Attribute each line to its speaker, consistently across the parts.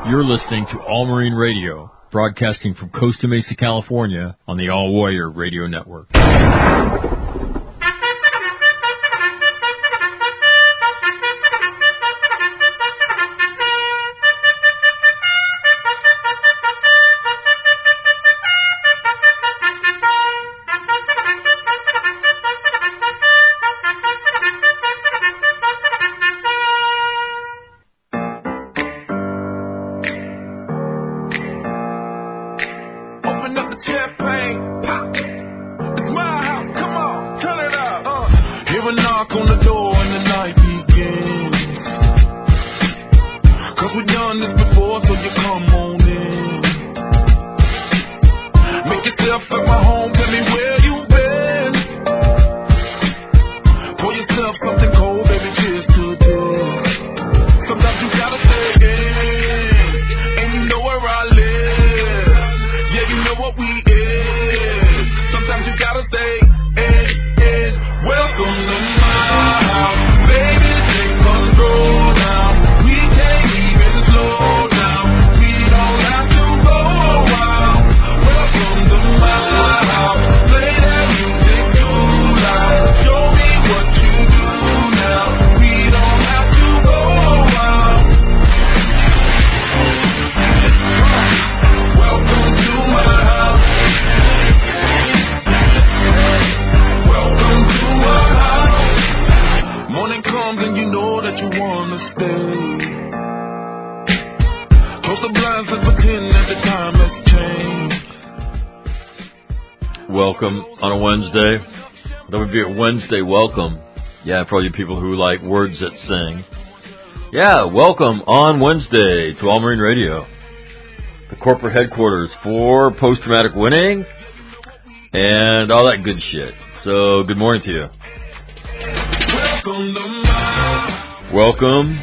Speaker 1: You're listening to All Marine Radio, broadcasting from Costa Mesa, California, on the All Warrior Radio Network.
Speaker 2: Wednesday welcome. Yeah, for all you people who like words that sing. Yeah, welcome on Wednesday to All Marine Radio, the corporate headquarters for post-traumatic winning and all that good shit. So, good morning to you. Welcome.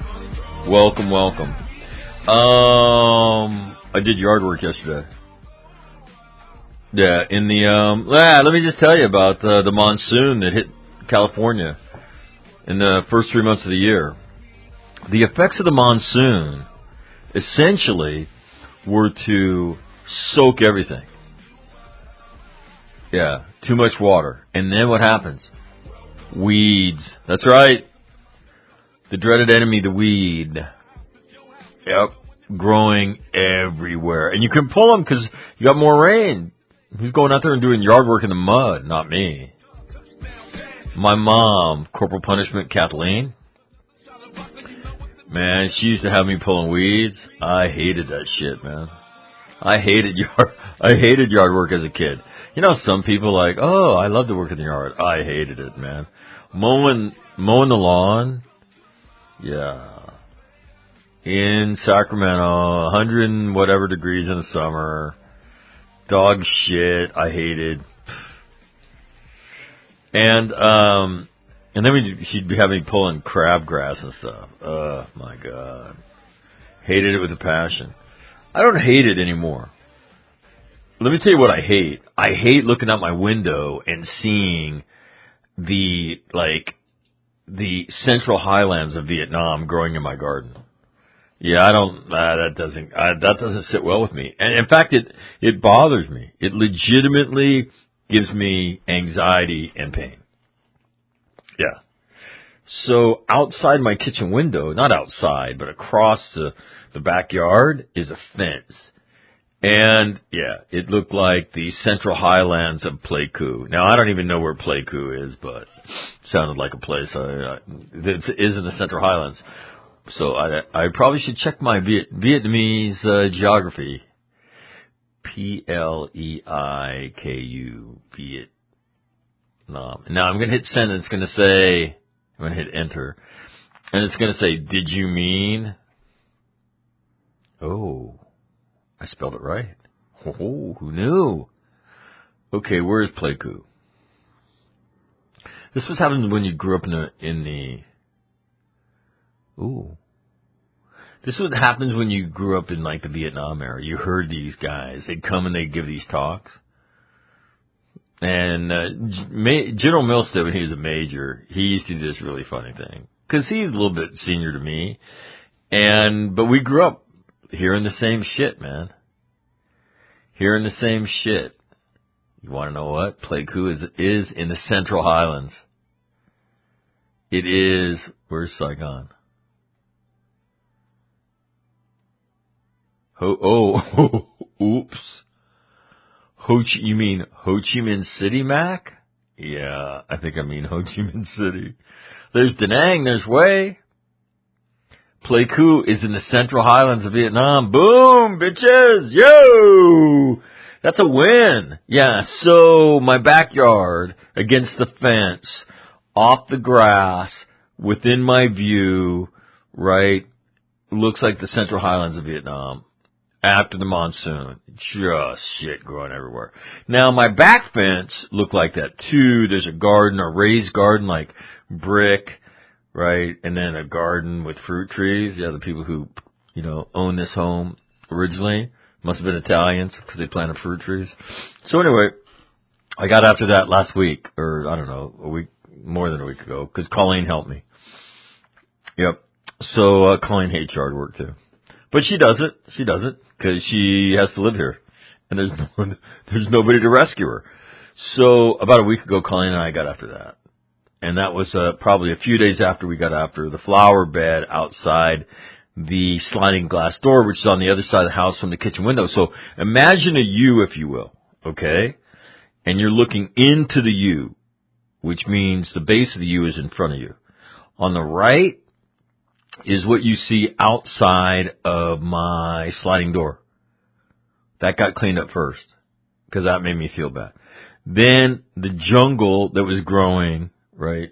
Speaker 2: I did yard work yesterday. Yeah, in the let me just tell you about the monsoon that hit California in the first 3 months of the year. The effects of the monsoon essentially were to soak everything. Yeah, too much water. And then what happens? Weeds. That's right. The dreaded enemy, the weed. Yep, growing everywhere. And you can pull them because you got more rain. Who's going out there and doing yard work in the mud? Not me. My mom, Corporal Punishment Kathleen. Man, she used to have me pulling weeds. I hated that shit, man. I hated yard work as a kid. You know, some people like, oh, I love to work in the yard. I hated it, man. Mowing the lawn. Yeah. In Sacramento, 100 and whatever degrees in the summer. Dog shit, I hated. And then she'd be having me pulling crabgrass and stuff. Oh, my God. Hated it with a passion. I don't hate it anymore. Let me tell you what I hate. I hate looking out my window and seeing the Central Highlands of Vietnam growing in my garden. Yeah, that doesn't sit well with me. And in fact, it bothers me. It legitimately gives me anxiety and pain. Yeah. So outside my kitchen window, not outside, but across the backyard is a fence. And yeah, it looked like the Central Highlands of Pleiku. Now, I don't even know where Pleiku is, but it sounded like a place that is in the Central Highlands. So I probably should check my Vietnamese geography. Pleiku, Vietnam. Now I'm going to hit send and it's going to say, I'm going to hit enter. And it's going to say, did you mean? Oh, I spelled it right. Oh, who knew? Okay, where is Pleiku? This was happening when you grew up in the ooh. This is what happens when you grew up in like the Vietnam era. You heard these guys. They'd come and they'd give these talks. And General Milstead, when he was a major, he used to do this really funny thing. Because he's a little bit senior to me. But we grew up hearing the same shit, man. Hearing the same shit. You want to know what? Pleiku is in the Central Highlands. It is. Where's Saigon? Oops. You mean Ho Chi Minh City, Mac? Yeah, I think I mean Ho Chi Minh City. There's Da Nang, there's Hue. Pleiku is in the Central Highlands of Vietnam. Boom, bitches! Yo! That's a win. Yeah, so my backyard, against the fence, off the grass, within my view, right, looks like the Central Highlands of Vietnam. After the monsoon. Just shit growing everywhere. Now, my back fence looked like that too. There's a garden, a raised garden, like brick, right? And then a garden with fruit trees. Yeah, the people who, own this home originally must have been Italians because they planted fruit trees. So anyway, I got after that last week, or I don't know, more than a week ago, because Colleen helped me. Yep. So, Colleen hates yard work too. But she does it. She does it because she has to live here, and there's nobody to rescue her. So about a week ago, Colleen and I got after that, and that was probably a few days after we got after the flower bed outside the sliding glass door, which is on the other side of the house from the kitchen window. So imagine a U, if you will, okay, and you're looking into the U, which means the base of the U is in front of you. On the right is what you see outside of my sliding door. That got cleaned up first, because that made me feel bad. Then the jungle that was growing, right,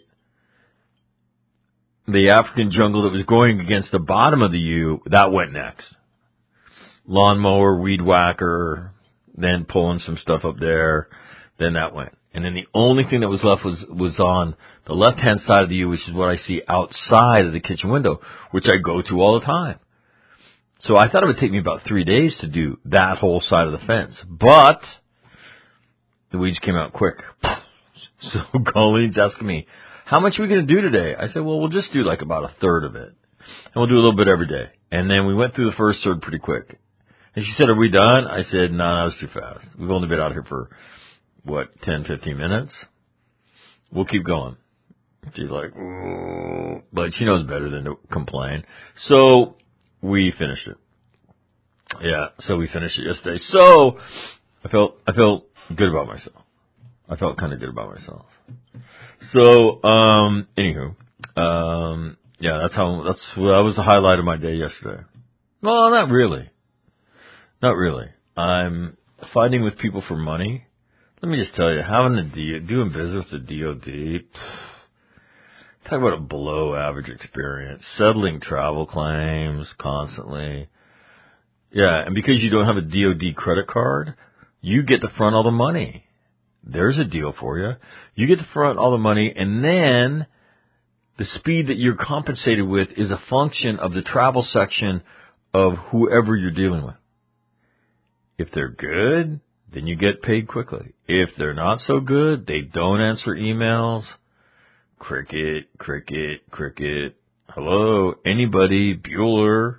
Speaker 2: the African jungle that was growing against the bottom of the U, that went next. Lawnmower, weed whacker, then pulling some stuff up there, then that went. And then the only thing that was left was on the left-hand side of the U, which is what I see outside of the kitchen window, which I go to all the time. So I thought it would take me about 3 days to do that whole side of the fence. But the weeds came out quick. So Colleen's asking me, how much are we going to do today? I said, well, we'll just do like about a third of it. And we'll do a little bit every day. And then we went through the first third pretty quick. And she said, are we done? I said, no, that was too fast. We've only been out here for 10, 15 minutes? We'll keep going. She's like, ooh. But she knows better than to complain. So we finished it. Yeah, so we finished it yesterday. So I felt good about myself. I felt kind of good about myself. So, anywho, yeah, that was the highlight of my day yesterday. No, not really. Not really. I'm fighting with people for money. Let me just tell you, doing business with the DOD, talk about a below average experience. Settling travel claims constantly. Yeah, and because you don't have a DOD credit card, you get to front all the money. There's a deal for you. You get to front all the money, and then the speed that you're compensated with is a function of the travel section of whoever you're dealing with. If they're good, then you get paid quickly. If they're not so good, they don't answer emails. Cricket, cricket, cricket. Hello, anybody? Bueller?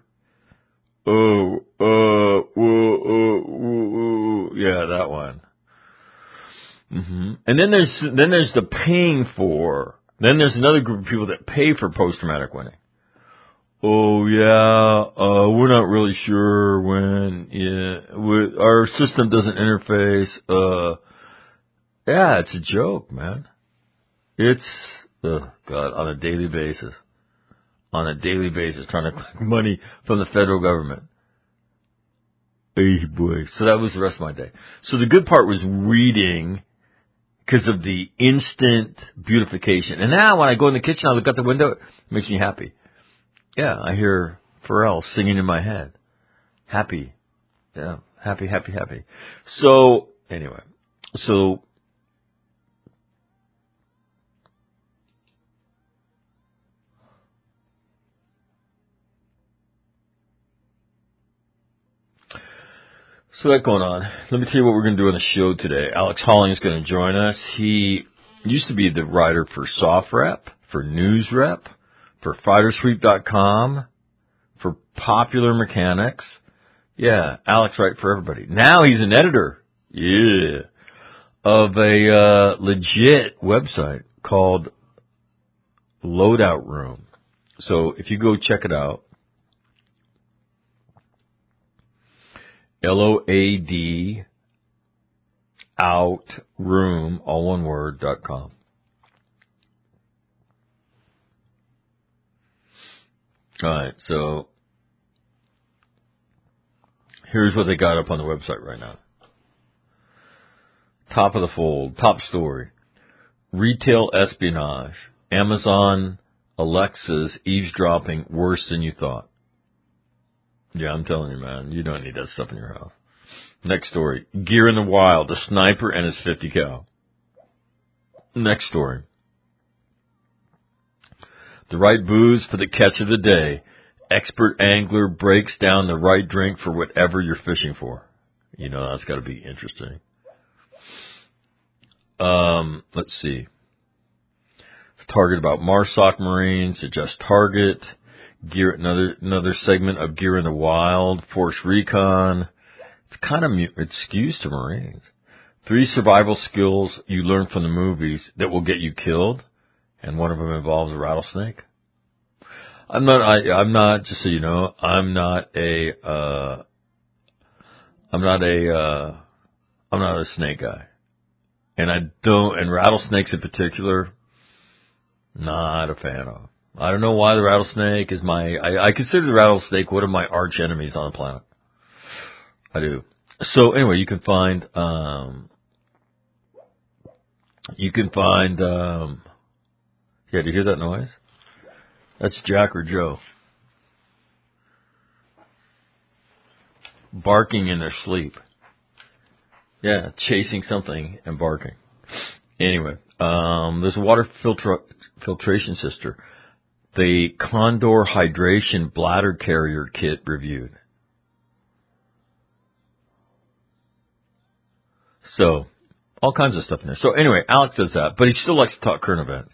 Speaker 2: Yeah, that one. And then there's the paying for. Then there's another group of people that pay for post-traumatic winning. Oh yeah, we're not really sure when. Yeah, our system doesn't interface. Yeah, it's a joke, man. It's God, on a daily basis, trying to collect money from the federal government. Hey boy, so that was the rest of my day. So the good part was reading, because of the instant beautification. And now when I go in the kitchen, I look out the window, it makes me happy. Yeah, I hear Pharrell singing in my head. Happy. Yeah, happy, happy, happy. So, anyway. So that going on. Let me tell you what we're going to do on the show today. Alex Holling is going to join us. He used to be the writer for SoftRep, for NewsRep, for FighterSweep.com, for Popular Mechanics. Yeah, Alex Wright for Everybody. Now he's an editor. Yeah. Of a legit website called Loadout Room. So if you go check it out, LOAD outroom, all one word, .com. All right, so here's what they got up on the website right now. Top of the fold, top story. Retail espionage. Amazon Alexa's eavesdropping worse than you thought. Yeah, I'm telling you, man, you don't need that stuff in your house. Next story. Gear in the Wild, a sniper and his 50 cal. Next story. The right booze for the catch of the day. Expert angler breaks down the right drink for whatever you're fishing for. You know, that's got to be interesting. Let's see. Target about MARSOC Marines, adjust target. Gear, another segment of Gear in the Wild, Force Recon. It's kind of, it skews to Marines. 3 survival skills you learn from the movies that will get you killed, and one of them involves a rattlesnake. I'm not, just so you know, I'm not a snake guy. And rattlesnakes in particular, not a fan of. I don't know why the rattlesnake is I consider the rattlesnake one of my arch enemies on the planet. I do. So anyway, you can find, yeah, do you hear that noise? That's Jack or Joe. Barking in their sleep. Yeah, chasing something and barking. Anyway, there's a water filtration system. The Condor Hydration Bladder Carrier Kit reviewed. So, all kinds of stuff in there. So anyway, Alex does that, but he still likes to talk current events.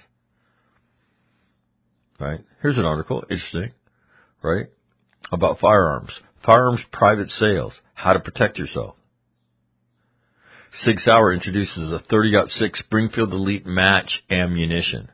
Speaker 2: Right? Here's an article, interesting, right? About firearms. Firearms private sales. How to protect yourself. 6 Hour introduces a 30-06 Springfield Elite Match ammunition.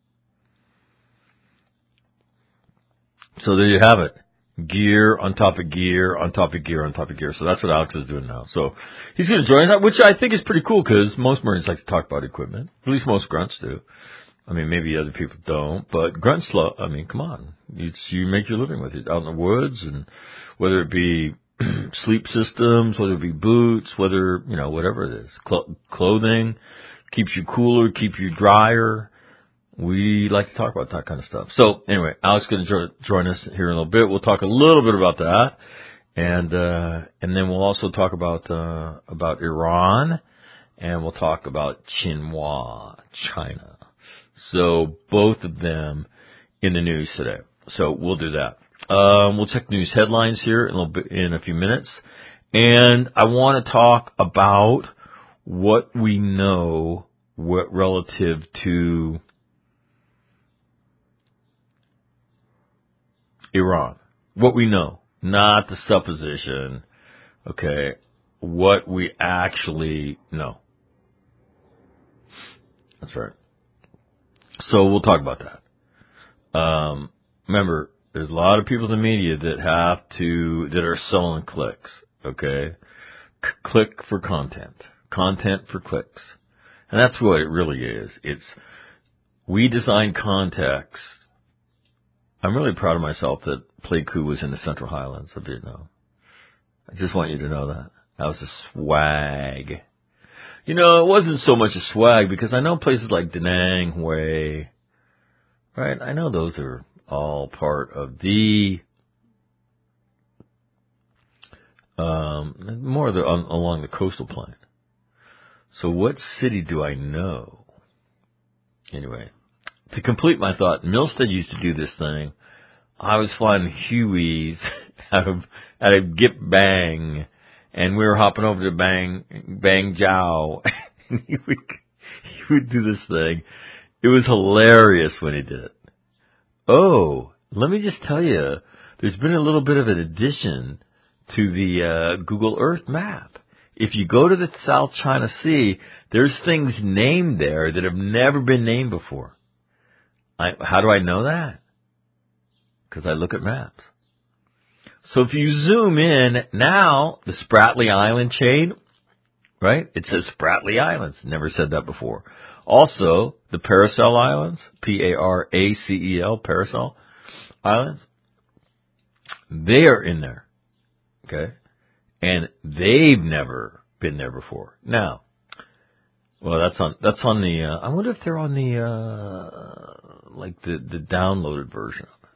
Speaker 2: So there you have it. Gear on top of gear on top of gear on top of gear. So that's what Alex is doing now. So he's going to join us, which I think is pretty cool because most Marines like to talk about equipment. At least most grunts do. I mean, maybe other people don't, but grunts love, I mean, come on. You make your living with it out in the woods, and whether it be sleep systems, whether it be boots, whether, you know, whatever it is. Clothing keeps you cooler, keeps you drier. We like to talk about that kind of stuff. So anyway, Alex is going to join us here in a little bit. We'll talk a little bit about that. And then we'll also talk about Iran, and we'll talk about Xinhua, China. So both of them in the news today. So we'll do that. We'll check news headlines here in a few minutes. And I want to talk about what we know relative to Iran. What we know, not the supposition, okay, what we actually know. That's right. So we'll talk about that. Remember, there's a lot of people in the media that are selling clicks, okay? Click for content for clicks. And that's what it really is. We design context. I'm really proud of myself that Play Coup was in the Central Highlands of Vietnam. I just want you to know that. That was a swag. You know, it wasn't so much a swag because I know places like Da Nang, Hue, right? I know those are all part of the more of along the coastal plain. So what city do I know? Anyway, to complete my thought, Milstead used to do this thing. I was flying Hueys out of Gip Bang, and we were hopping over to Bang Jiao. he would do this thing. It was hilarious when he did it. Oh, let me just tell you, there's been a little bit of an addition to the Google Earth map. If you go to the South China Sea, there's things named there that have never been named before. How do I know that? Because I look at maps. So if you zoom in, now the Spratly Island chain, right? It says Spratly Islands. Never said that before. Also, the Paracel Islands, Paracel, Paracel Islands, they are in there, okay? And they've never been there before. Now, well, that's on the, I wonder if they're on the, like the downloaded version of it.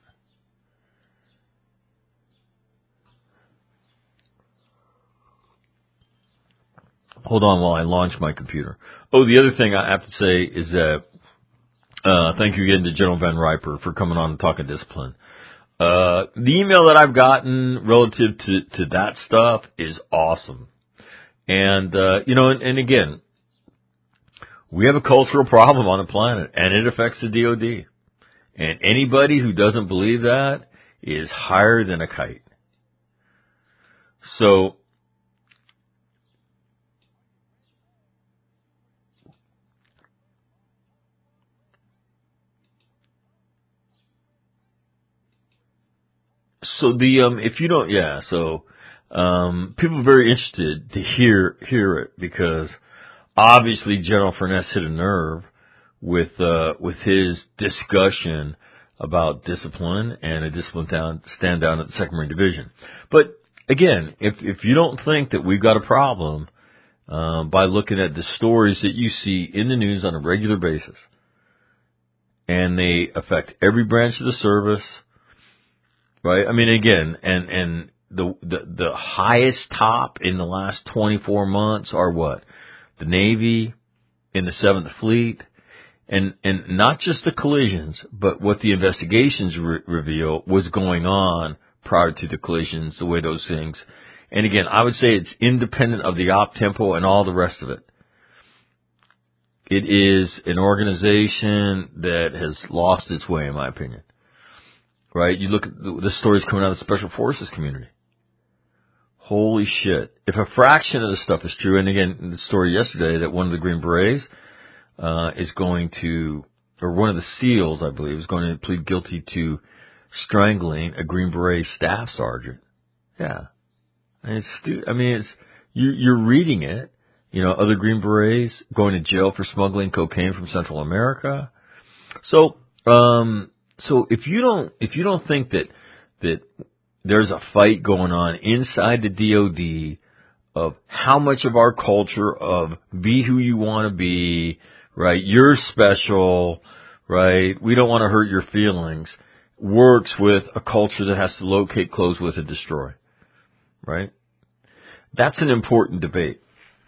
Speaker 2: Hold on while I launch my computer. Oh, the other thing I have to say is that, thank you again to General Van Riper for coming on and talking discipline. The email that I've gotten relative to that stuff is awesome. And, and again, we have a cultural problem on the planet, and it affects the DOD. And anybody who doesn't believe that is higher than a kite. So, if you don't, people are very interested to hear it because obviously General Furness hit a nerve with his discussion about discipline and a discipline stand down at the 2nd Marine Division. But again, if you don't think that we've got a problem, by looking at the stories that you see in the news on a regular basis, and they affect every branch of the service, right? I mean, again, and the highest top in the last 24 months are what? The Navy in the 7th Fleet, and not just the collisions, but what the investigations reveal was going on prior to the collisions, the way those things. And again, I would say it's independent of the op tempo and all the rest of it. It is an organization that has lost its way, in my opinion. Right? You look at the stories coming out of the Special Forces community. Holy shit. If a fraction of the stuff is true, and again, the story yesterday that one of the Green Berets is going to, or one of the SEALs, I believe, is going to plead guilty to strangling a Green Beret staff sergeant. Yeah. And you're reading it. Other Green Berets going to jail for smuggling cocaine from Central America. So if you don't think that there's a fight going on inside the DOD of how much of our culture of be who you want to be, right? You're special, right? We don't want to hurt your feelings, works with a culture that has to locate, close with, and destroy, right? That's an important debate.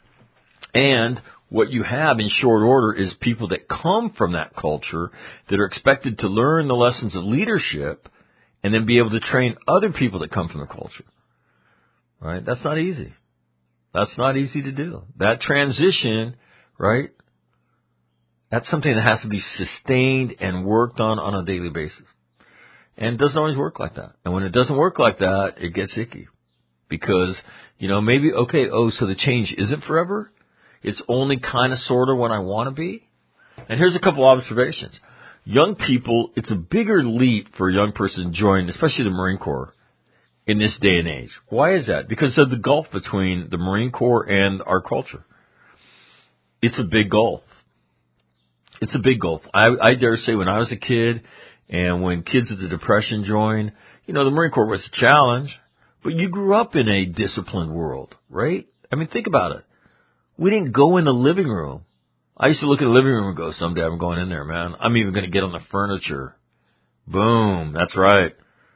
Speaker 2: And what you have in short order is people that come from that culture that are expected to learn the lessons of leadership and then be able to train other people that come from the culture. Right? That's not easy. That's not easy to do. That transition, right? That's something that has to be sustained and worked on a daily basis. And it doesn't always work like that. And when it doesn't work like that, it gets icky. Because, maybe, so the change isn't forever. It's only kind of sort of when I want to be. And here's a couple observations. Young people, it's a bigger leap for a young person to join, especially the Marine Corps, in this day and age. Why is that? Because of the gulf between the Marine Corps and our culture. It's a big gulf. It's a big gulf. I dare say when I was a kid and when kids of the Depression joined, the Marine Corps was a challenge, but you grew up in a disciplined world, right? I mean, think about it. We didn't go in the living room. I used to look at the living room and go, someday I'm going in there, man. I'm even going to get on the furniture. Boom. That's right.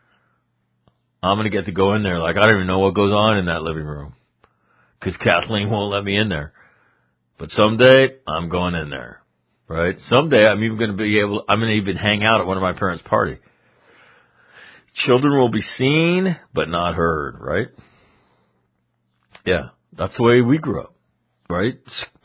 Speaker 2: I'm going to get to go in there. Like, I don't even know what goes on in that living room because Kathleen won't let me in there. But someday I'm going in there, right? Someday I'm going to even hang out at one of my parents' party. Children will be seen, but not heard, right? Yeah. That's the way we grew up. Right?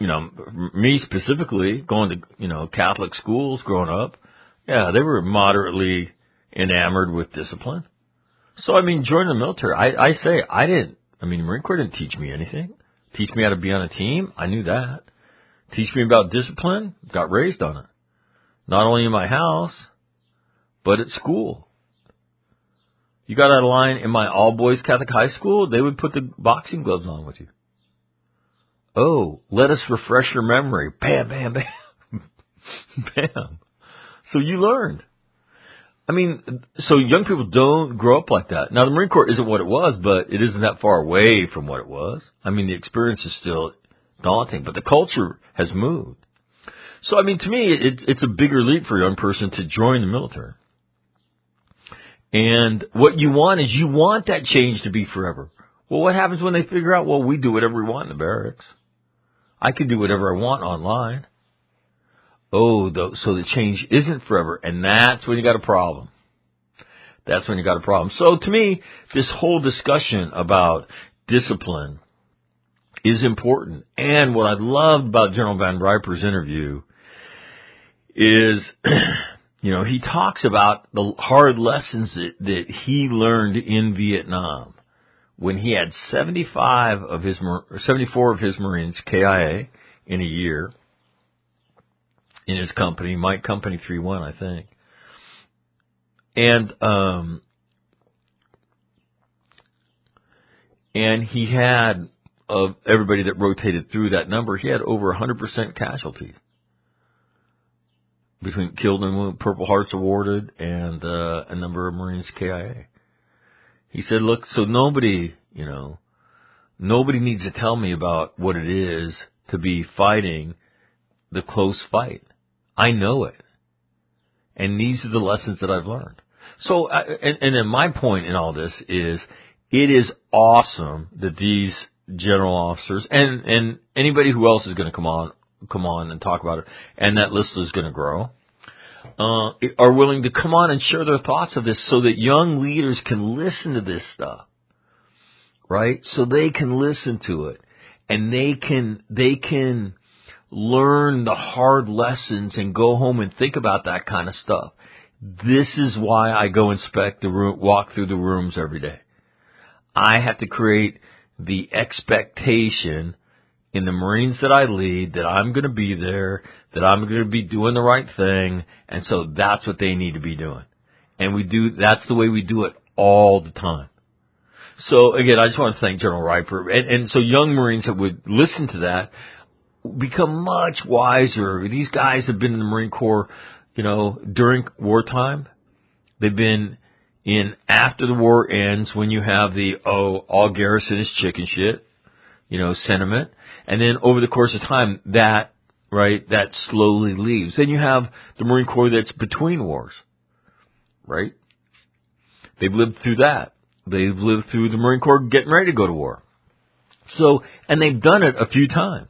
Speaker 2: Me specifically, going to, Catholic schools growing up, yeah, they were moderately enamored with discipline. So, joining the military, I say I didn't I mean, the Marine Corps didn't teach me anything. Teach me how to be on a team. I knew that. Teach me about discipline. Got raised on it. Not only in my house, but at school. You got out of line in my all-boys Catholic high school, they would put the boxing gloves on with you. Oh, let us refresh your memory. Bam, bam, bam. Bam. So you learned. I mean, so young people don't grow up like that. Now, the Marine Corps isn't what it was, but it isn't that far away from what it was. I mean, the experience is still daunting, but the culture has moved. So, I mean, to me, it's a bigger leap for a young person to join the military. And what you want is you want that change to be forever. Well, what happens when they figure out, well, we do whatever we want in the barracks? I can do whatever I want online. Oh, so the change isn't forever, and that's when you got a problem. That's when you got a problem. So to me, this whole discussion about discipline is important. And what I loved about General Van Riper's interview is, you know, he talks about the hard lessons that he learned in Vietnam when he had 74 of his Marines KIA in a year in his company, Mike Company 3-1, I think. And he had, of everybody that rotated through that number, he had over 100% casualties. Between killed and wounded, Purple Hearts awarded, and a number of Marines KIA. He said, look, so nobody needs to tell me about what it is to be fighting the close fight. I know it. And these are the lessons that I've learned. So, and then my point in all this is, it is awesome that these general officers, and anybody who else is going to come on and talk about it, and that list is going to grow, are willing to come on and share their thoughts of this so that young leaders can listen to this stuff, right? So they can listen to it, and they can learn the hard lessons and go home and think about that kind of stuff. This is why I go inspect the room, walk through the rooms every day. I have to create the expectation in the Marines that I lead that I'm going to be there, that I'm going to be doing the right thing, and so that's what they need to be doing. And that's the way we do it all the time. So again, I just want to thank General Riper. And so young Marines that would listen to that become much wiser. These guys have been in the Marine Corps, during wartime. They've been in after the war ends when you have the, all garrison is chicken shit, sentiment. And then over the course of time, that slowly leaves. Then you have the Marine Corps that's between wars, right? They've lived through that. They've lived through the Marine Corps getting ready to go to war. So, and they've done it a few times.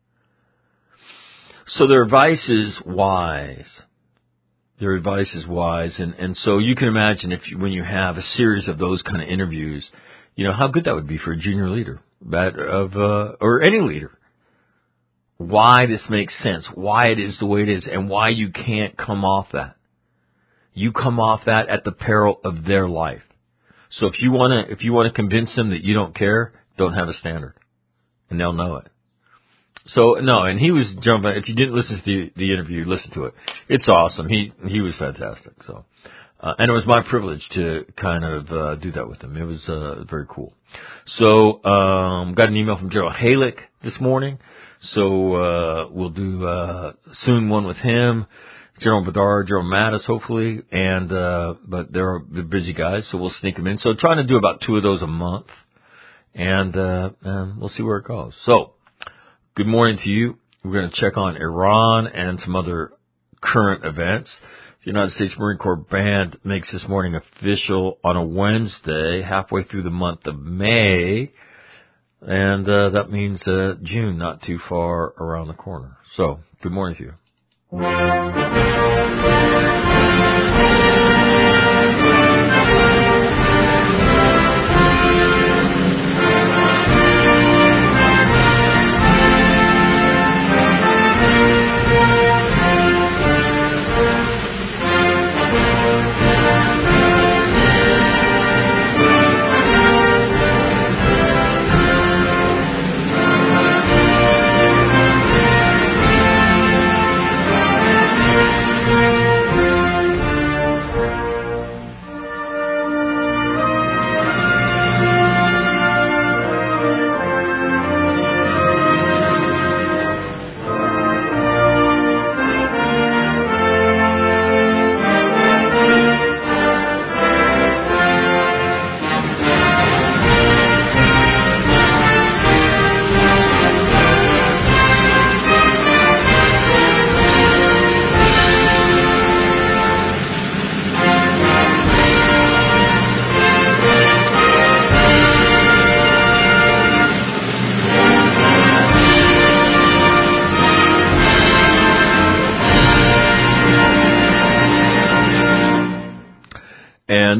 Speaker 2: So their advice is wise. Their advice is wise. And so you can imagine when you have a series of those kind of interviews, how good that would be for a junior leader, or any leader. Why this makes sense, why it is the way it is, and why you can't come off that. You come off that at the peril of their life. So if you want to convince them that you don't care, don't have a standard, and they'll know it. So no, and he was jumping. If you didn't listen to the interview, listen to it. It's awesome. He was fantastic. So, and it was my privilege to kind of do that with him. It was very cool. So, got an email from Gerald Halick this morning. So we'll do soon one with him, General Bedard, General Mattis, hopefully, and but they're busy guys, so we'll sneak them in. So trying to do about 2 of those a month, and we'll see where it goes. So. Good morning to you. We're going to check on Iran and some other current events. The United States Marine Corps Band makes this morning official on a Wednesday, halfway through the month of May. And that means June, not too far around the corner. So, good morning to you.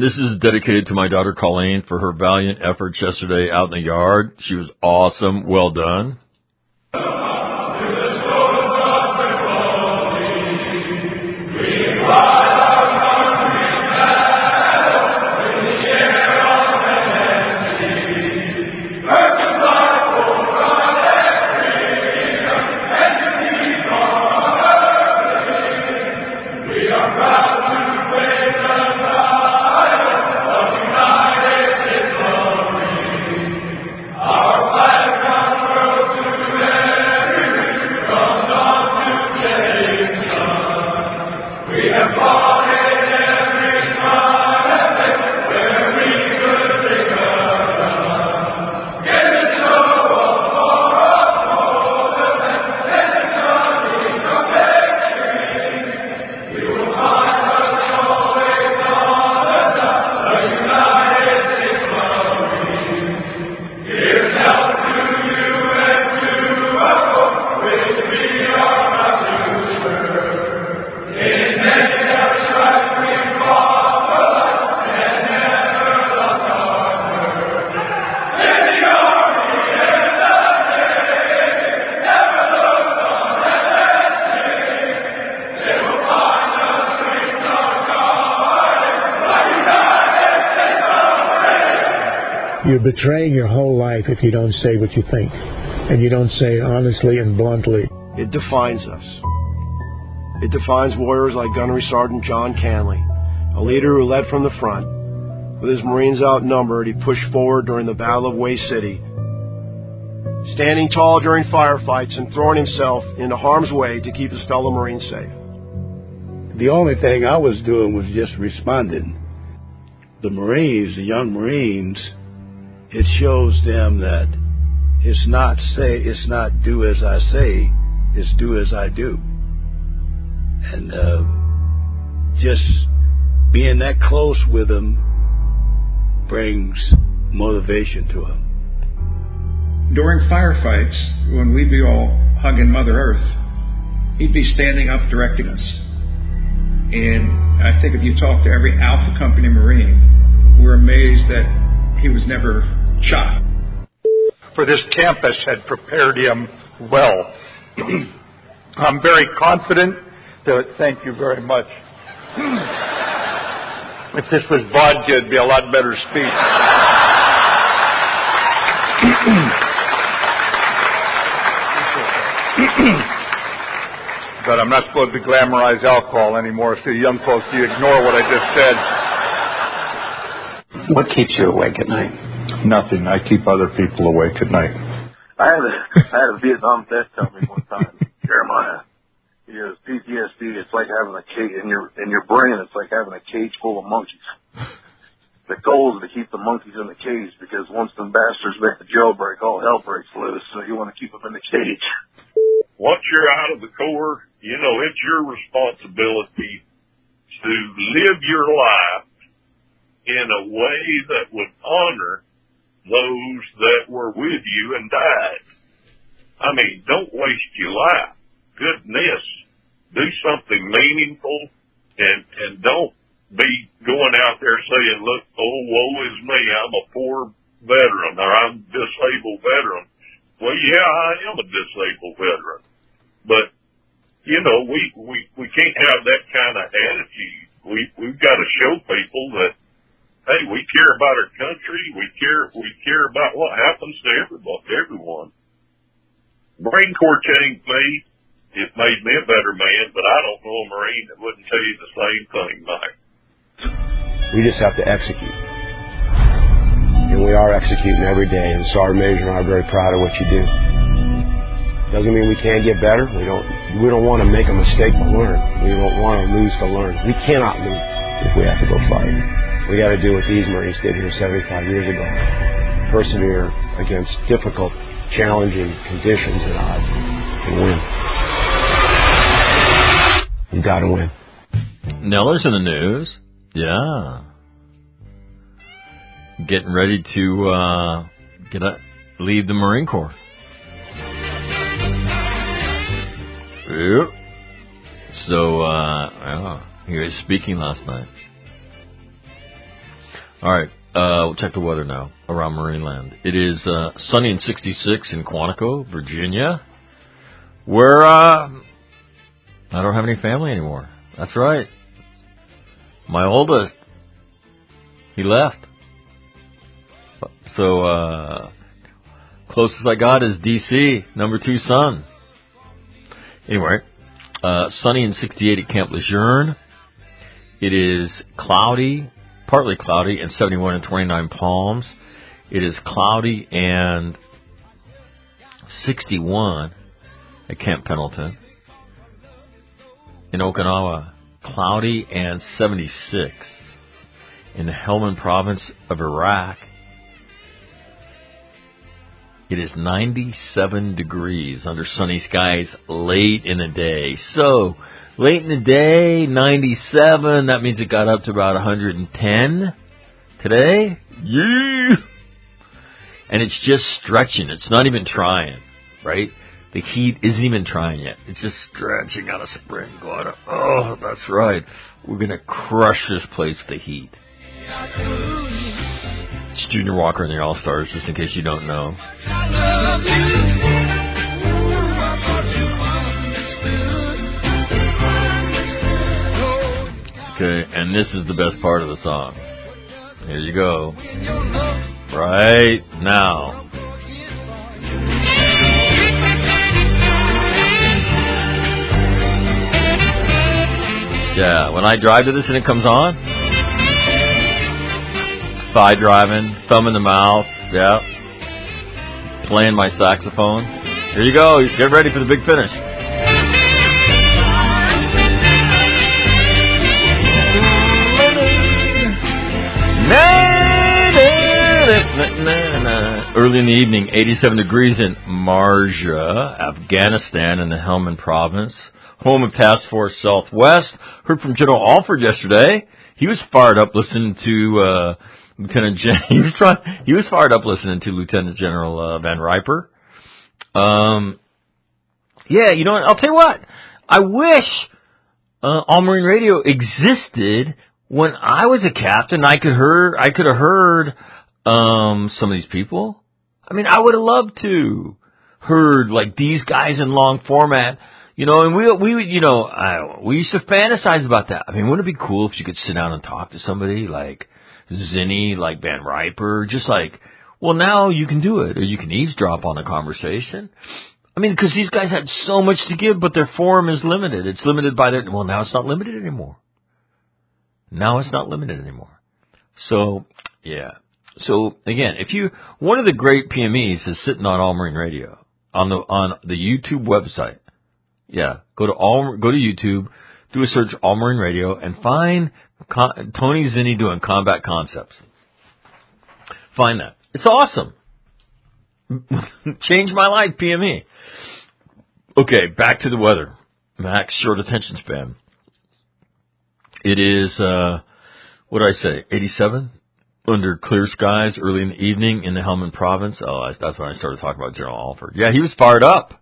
Speaker 2: And this is dedicated to my daughter Colleen for her valiant efforts yesterday out in the yard. She was awesome. Well done.
Speaker 3: You're betraying your whole life if you don't say what you think, and you don't say it honestly and bluntly.
Speaker 4: It defines us. It defines warriors like Gunnery Sergeant John Canley, a leader who led from the front. With his Marines outnumbered, he pushed forward during the Battle of Way City, standing tall during firefights and throwing himself into harm's way to keep his fellow Marines safe.
Speaker 5: The only thing I was doing was just responding. The Marines, the young Marines, it shows them that it's not do as I say, it's do as I do. And just being that close with them brings motivation to them.
Speaker 6: During firefights, when we'd be all hugging Mother Earth, he'd be standing up directing us. And I think if you talk to every Alpha Company Marine, we're amazed that he was never shot.
Speaker 7: For this campus had prepared him well. I'm very confident that, thank you very much. If this was vodka, it'd be a lot better speech. But I'm not supposed to glamorize alcohol anymore, so young folks, you ignore what I just said.
Speaker 8: What keeps you awake at night?
Speaker 7: Nothing. I keep other people awake at night.
Speaker 9: I had a Vietnam vet tell me one time, Jeremiah, he goes, PTSD, it's like having a cage in your brain, it's like having a cage full of monkeys. The goal is to keep the monkeys in the cage, because once the bastards make the jailbreak, all hell breaks loose, so you want to keep them in the cage.
Speaker 10: Once you're out of the Corps, you know, it's your responsibility to live your life in a way that would honor those that were with you and died. I mean, don't waste your life. Goodness, do something meaningful, and don't be going out there saying, look, oh, woe is me, I'm a poor veteran, or I'm a disabled veteran. Well, yeah, I am a disabled veteran. But, you know, we can't have that kind of attitude. We've got to show people that, hey, we care about our country. We care about what happens to everyone. Marine Corps changed me. It made me a better man, but I don't know a Marine that wouldn't tell you the same thing, Mike.
Speaker 4: We just have to execute. And we are executing every day, and Sergeant Major and I are very proud of what you do. Doesn't mean we can't get better. We don't want to make a mistake to learn. We don't want to lose to learn. We cannot lose if we have to go fight. We got to do what these Marines did here 75 years ago. Persevere against difficult, challenging conditions and odds and win. You got to win.
Speaker 2: Neller's in the news. Yeah. Getting ready to leave the Marine Corps. Yep. So, he was speaking last night. All right, we'll check the weather now around Marineland. It is sunny and 66 in Quantico, Virginia, where I don't have any family anymore. That's right. My oldest, he left. So, closest I got is D.C., number 2 son. Anyway, sunny and 68 at Camp Lejeune. It is cloudy, partly cloudy, and 71 and 29 Palms. It is cloudy and 61 at Camp Pendleton. In Okinawa, cloudy and 76. In the Helmand province of Iraq, it is 97 degrees under sunny skies late in the day. So, late in the day, 97, that means it got up to about 110 today. Yeah! And it's just stretching. It's not even trying, right? The heat isn't even trying yet. It's just stretching out of spring. Going, oh, that's right. We're going to crush this place with the heat. It's Junior Walker and the All-Stars, just in case you don't know. Okay, and this is the best part of the song. Here you go. Right now. Yeah, when I drive to this and it comes on, thigh driving, thumb in the mouth, yeah, playing my saxophone. Here you go, get ready for the big finish. Early in the evening, 87 degrees in Marja, Afghanistan, in the Helmand province, home of Task Force Southwest. Heard from General Alford yesterday. He was fired up listening to He was fired up listening to Lieutenant General Van Riper. Yeah, you know what? I'll tell you what. I wish All Marine Radio existed when I was a captain. I could have heard some of these people. I mean, I would have loved to heard like these guys in long format. You know, and we used to fantasize about that. I mean, wouldn't it be cool if you could sit down and talk to somebody like Zinni, like Van Riper, just like, well, now you can do it, or you can eavesdrop on the conversation. I mean, because these guys had so much to give, but their forum is limited. It's limited by their, well, now it's not limited anymore. Now it's not limited anymore. So, yeah. So, again, one of the great PMEs is sitting on All Marine Radio, on the YouTube website. Yeah, go to YouTube, do a search All Marine Radio, and find Tony Zinni doing Combat Concepts. Find that. It's awesome. Changed my life, PME. Okay, back to the weather. Max short attention span. It is, what did I say, 87? Under clear skies early in the evening in the Helmand province. Oh, that's when I started talking about General Alford. Yeah, he was fired up.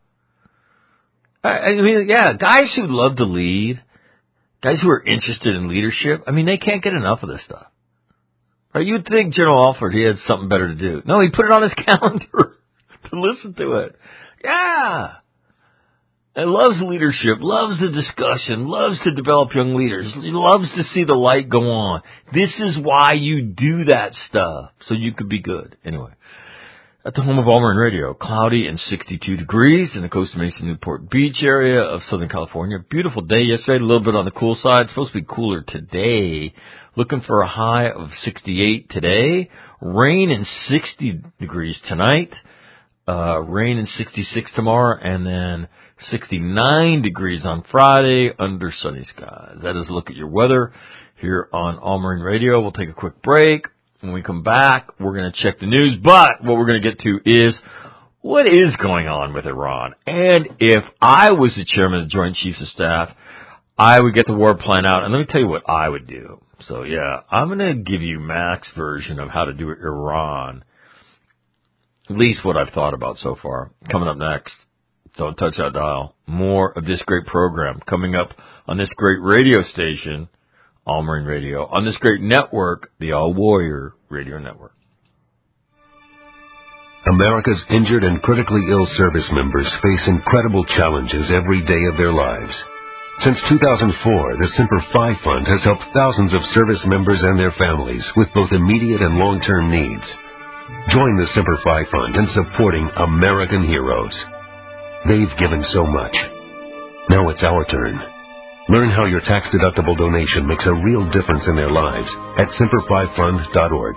Speaker 2: I mean, yeah, guys who love to lead, guys who are interested in leadership, I mean, they can't get enough of this stuff. Right? You'd think General Alford, he had something better to do. No, he put it on his calendar to listen to it. Yeah. And loves leadership, loves the discussion, loves to develop young leaders, loves to see the light go on. This is why you do that stuff, so you could be good. Anyway. At the home of All Marine Radio, cloudy and 62 degrees in the Costa Mesa Newport Beach area of Southern California. Beautiful day yesterday, a little bit on the cool side. It's supposed to be cooler today. Looking for a high of 68 today. Rain and 60 degrees tonight. Rain and 66 tomorrow, and then 69 degrees on Friday under sunny skies. That is a look at your weather here on All Marine Radio. We'll take a quick break. When we come back, we're going to check the news, but what we're going to get to is what is going on with Iran. And if I was the chairman of the Joint Chiefs of Staff, I would get the war plan out, and let me tell you what I would do. So, yeah, I'm going to give you Mac's version of how to do Iran, at least what I've thought about so far. Coming up next, don't touch that dial. More of this great program coming up on this great radio station All Marine Radio, on this great network, the All Warrior Radio Network.
Speaker 8: America's injured and critically ill service members face incredible challenges every day of their lives. Since 2004, the Semper Fi Fund has helped thousands of service members and their families with both immediate and long-term needs. Join the Semper Fi Fund in supporting American heroes. They've given so much. Now it's our turn. Learn how your tax-deductible donation makes a real difference in their lives at SemperFiFund.org.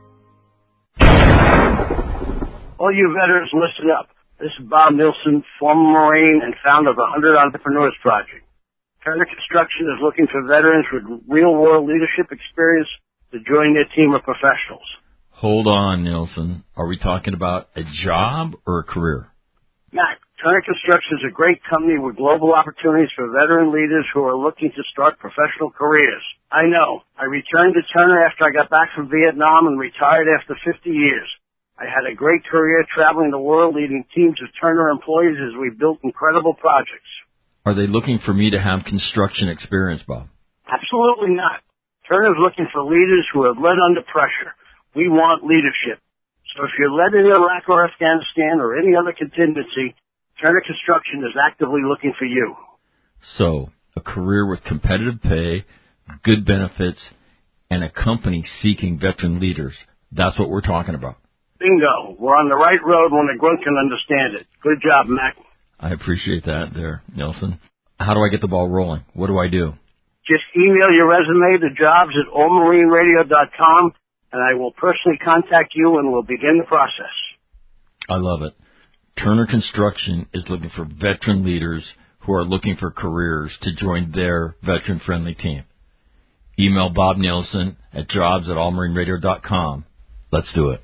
Speaker 11: All you veterans, listen up. This is Bob Nilsson, former Marine and founder of the 100 Entrepreneurs Project. Turner Construction is looking for veterans with real-world leadership experience to join their team of professionals.
Speaker 2: Hold on, Nilsson. Are we talking about a job or a career?
Speaker 11: Mac, Turner Construction is a great company with global opportunities for veteran leaders who are looking to start professional careers. I know. I returned to Turner after I got back from Vietnam and retired after 50 years. I had a great career traveling the world leading teams of Turner employees as we built incredible projects.
Speaker 2: Are they looking for me to have construction experience, Bob?
Speaker 11: Absolutely not. Turner's looking for leaders who have led under pressure. We want leadership. So if you're led in Iraq or Afghanistan or any other contingency, Turner Construction is actively looking for you.
Speaker 2: So, a career with competitive pay, good benefits, and a company seeking veteran leaders. That's what we're talking about.
Speaker 11: Bingo. We're on the right road when a grunt can understand it. Good job, Mac.
Speaker 2: I appreciate that there, Nelson. How do I get the ball rolling? What do I do?
Speaker 11: Just email your resume to jobs@allmarineradio.com, and I will personally contact you and we'll begin the process.
Speaker 2: I love it. Turner Construction is looking for veteran leaders who are looking for careers to join their veteran-friendly team. Email Bob Nielsen at jobs@allmarineradio.com. Let's do it.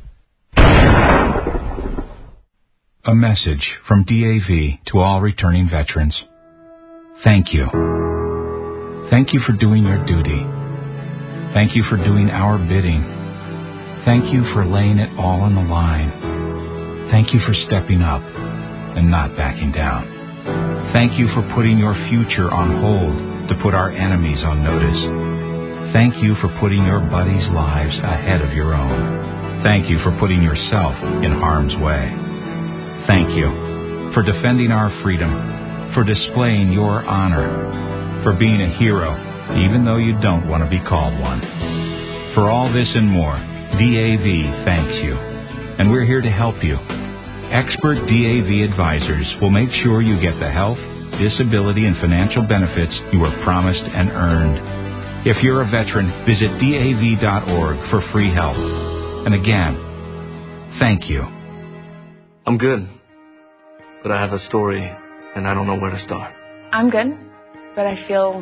Speaker 12: A message from DAV to all returning veterans. Thank you. Thank you for doing your duty. Thank you for doing our bidding. Thank you for laying it all on the line. Thank you for stepping up and not backing down. Thank you for putting your future on hold to put our enemies on notice. Thank you for putting your buddies' lives ahead of your own. Thank you for putting yourself in harm's way. Thank you for defending our freedom, for displaying your honor, for being a hero, even though you don't want to be called one. For all this and more, DAV thanks you, and we're here to help you. Expert DAV advisors will make sure you get the health, disability, and financial benefits you were promised and earned. If you're a veteran, visit DAV.org for free help. And again, thank you.
Speaker 13: I'm good, but I have a story, and I don't know where to start.
Speaker 14: I'm good, but I feel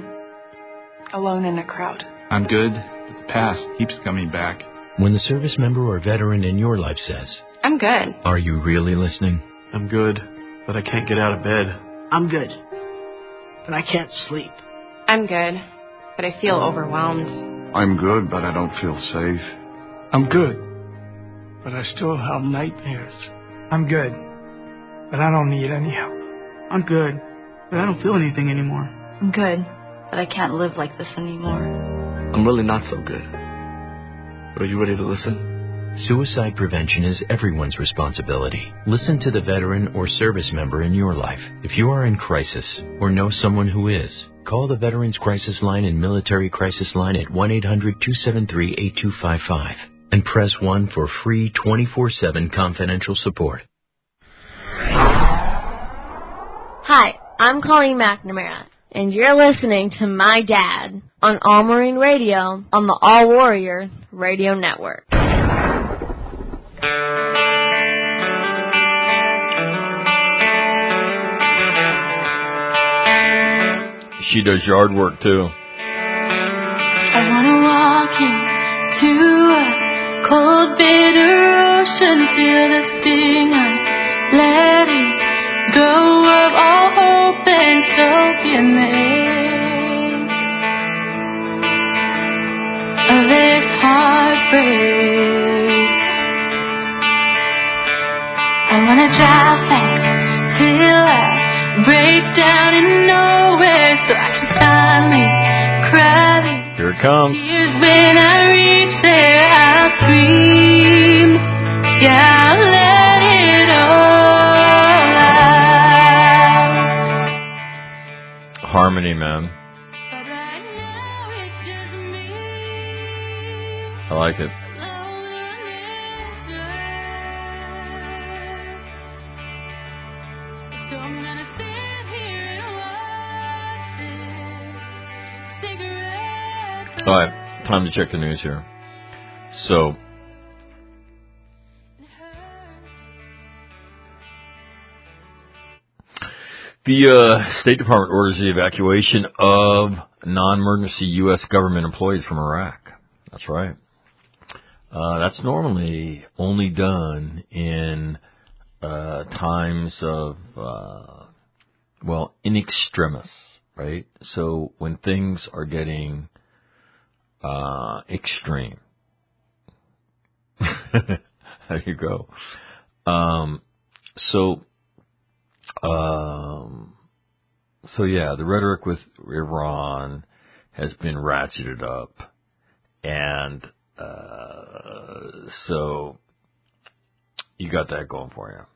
Speaker 14: alone in a crowd.
Speaker 15: I'm good, but the past keeps coming back.
Speaker 16: When the service member or veteran in your life says,
Speaker 14: I'm good.
Speaker 16: Are you really listening?
Speaker 13: I'm good, but I can't get out of bed.
Speaker 17: I'm good, but I can't sleep.
Speaker 14: I'm good, but I feel overwhelmed.
Speaker 18: I'm good, but I don't feel safe.
Speaker 19: I'm good, but I still have nightmares. I'm good, but I don't need any help.
Speaker 17: I'm good, but I don't feel anything anymore.
Speaker 20: I'm good, but I can't live like this anymore.
Speaker 13: I'm really not so good. But are you ready to listen?
Speaker 16: Suicide prevention is everyone's responsibility. Listen to the veteran or service member in your life. If you are in crisis or know someone who is, call the Veterans Crisis Line and Military Crisis Line at 1-800-273-8255 and press 1 for free 24/7 confidential support.
Speaker 21: Hi, I'm Colleen McNamara, and you're listening to my dad on All Marine Radio on the All Warrior Radio Network.
Speaker 2: She does yard work too.
Speaker 22: I wanna walk into a cold, bitter ocean, feel the sting of letting go of all hope and soak in this heartbreak. I wanna drive fast till I break down in nowhere so I can finally cry.
Speaker 2: Here it it comes.
Speaker 22: Tears when I reach there, I'll scream. Yeah, I'll let it all out.
Speaker 2: Harmony, man. I like it. All right, time to check the news here. So, the State Department orders the evacuation of non-emergency U.S. government employees from Iraq. That's right. That's normally only done in times of, in extremis, right? So when things are getting extreme. There you go. So yeah, the rhetoric with Iran has been ratcheted up, and so you got that going for you.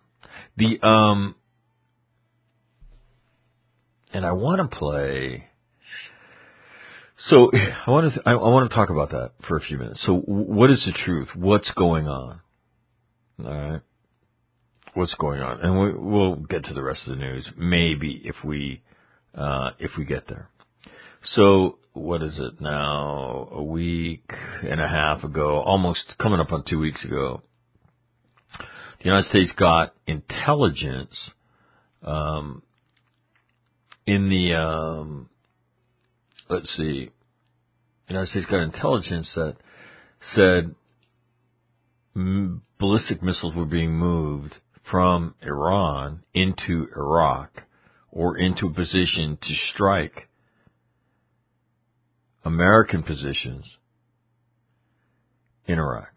Speaker 2: And I want to play. So I want to talk about that for a few minutes. So what is the truth? What's going on? All right, what's going on? And we'll get to the rest of the news maybe if we get there. So what is it now? A week and a half ago, almost coming up on 2 weeks ago, the United States got intelligence the United States got intelligence that said ballistic missiles were being moved from Iran into Iraq or into a position to strike American positions in Iraq.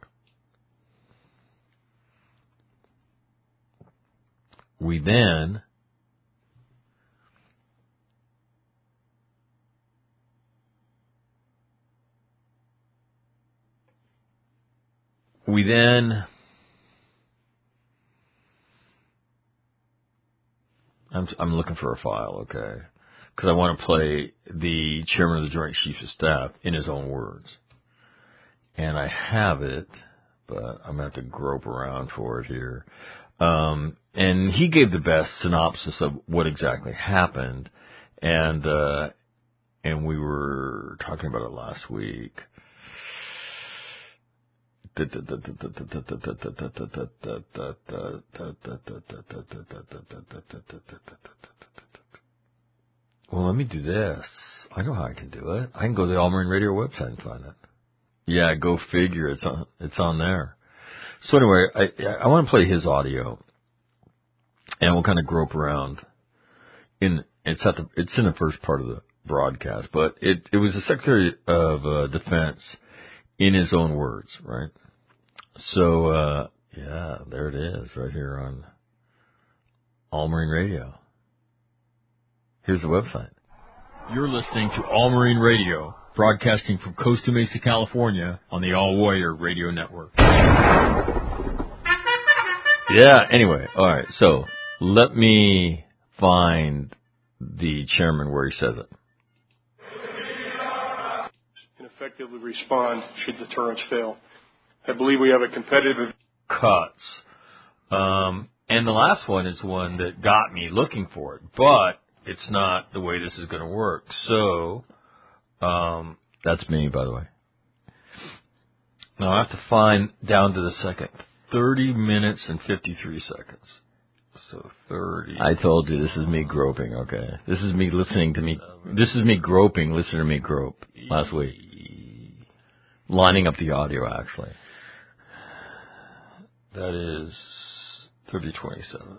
Speaker 2: We then I'm looking for a file, okay? Because I want to play the chairman of the Joint Chiefs of Staff in his own words. And I have it, but I'm going to have to grope around for it here. And he gave the best synopsis of what exactly happened. And we were talking about it last week. Well, let me do this. I know how I can do it. I can go to the All Marine Radio website and find it. Yeah, go figure. It's on there. So anyway, I want to play his audio, and we'll kind of grope around. It's in the first part of the broadcast, but it was the Secretary of Defense in his own words, right? So yeah, there it is, right here on All Marine Radio. Here's the website. You're listening to All Marine Radio, broadcasting from Costa Mesa, California, on the All Warrior Radio Network. Yeah, anyway, all right, so let me find the chairman where he says it.
Speaker 1: And effectively respond should deterrence fail. I believe we have a competitive...
Speaker 2: Cuts. And the last one is one that got me looking for it, but it's not the way this is going to work. So, that's me, by the way. Now I have to find down to the second. 30 minutes and 53 seconds. So 30. I told you this is me groping, okay? This is me listening to me. This is me groping, listening to me grope last week. Lining up the audio, actually. That is 30:27.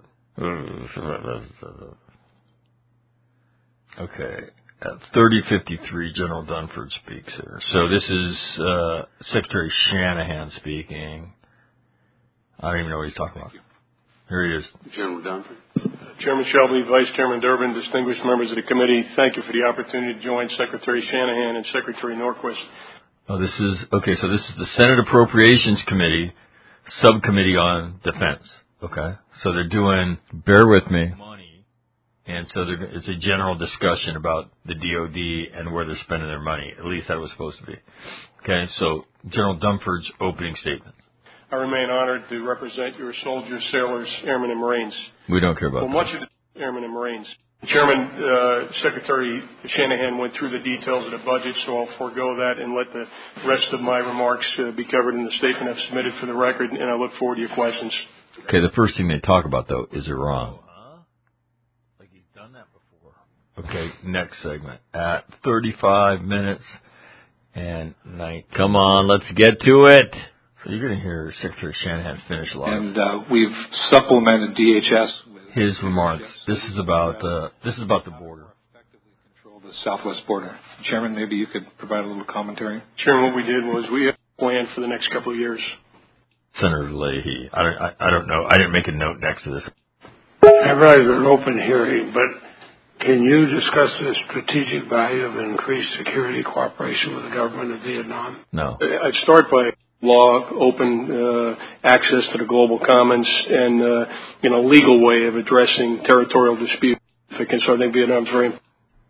Speaker 2: Okay. At 30:53, General Dunford speaks here. So this is Secretary Shanahan speaking. I don't even know what he's talking about. Here he is.
Speaker 3: General Dunford.
Speaker 1: Chairman Shelby, Vice Chairman Durbin, distinguished members of the committee, thank you for the opportunity to join Secretary Shanahan and Secretary Norquist.
Speaker 2: Oh, this is the Senate Appropriations Committee, Subcommittee on Defense. Okay, so they're doing, bear with me, money, and so it's a general discussion about the DOD and where they're spending their money. At least that was supposed to be. Okay, so General Dunford's opening statement.
Speaker 1: I remain honored to represent your soldiers, sailors, airmen, and Marines.
Speaker 2: We don't care about that.
Speaker 1: Much of the airmen and Marines. Chairman, Secretary Shanahan went through the details of the budget, so I'll forego that and let the rest of my remarks be covered in the statement I've submitted for the record, and I look forward to your questions.
Speaker 2: Okay, the first thing they talk about, though, is Iran. Like he's done that before. Okay, next segment. At 35 minutes and 9. Come on, let's get to it. So you're going to hear Secretary Shanahan finish live.
Speaker 3: And we've supplemented DHS with
Speaker 2: his remarks. This is about the border.
Speaker 3: Effectively control the southwest border. Chairman, maybe you could provide a little commentary.
Speaker 1: Chairman, what we did was we have a plan for the next couple of years.
Speaker 2: Senator Leahy, I don't know. I didn't make a note next to this.
Speaker 5: I realize it's an open hearing, but can you discuss the strategic value of increased security cooperation with the government of Vietnam?
Speaker 2: No.
Speaker 1: I'd start by law, open access to the global commons, and legal way of addressing territorial disputes. So I think Vietnam's very important.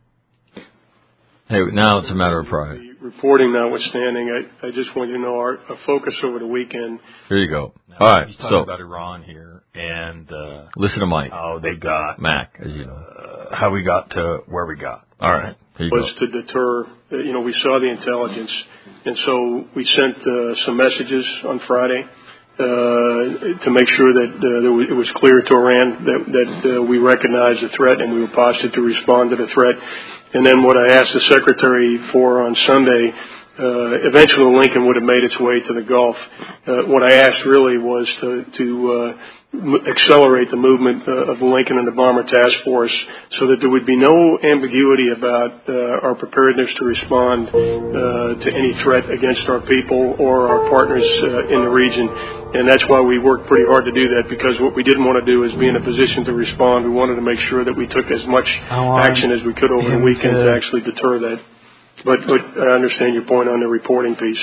Speaker 2: Hey, now it's a matter of pride.
Speaker 1: Reporting notwithstanding, I just want you to know our focus over the weekend.
Speaker 2: Here you go. All right, he's talking about Iran here, and listen to Mike. Oh, they got Mac, as you know, how we got to where we got. All right, here you
Speaker 1: was
Speaker 2: go.
Speaker 1: To deter. We saw the intelligence, and so we sent some messages on Friday to make sure that it was clear to Iran that we recognized the threat and we were postured to respond to the threat. And then what I asked the Secretary for on Sunday, eventually Lincoln would have made its way to the Gulf. What I asked really was to accelerate the movement of the Lincoln and the Bomber Task Force so that there would be no ambiguity about our preparedness to respond to any threat against our people or our partners in the region. And that's why we worked pretty hard to do that, because what we didn't want to do is be in a position to respond. We wanted to make sure that we took as much action as we could over the weekend to actually deter that. But I understand your point on the reporting piece.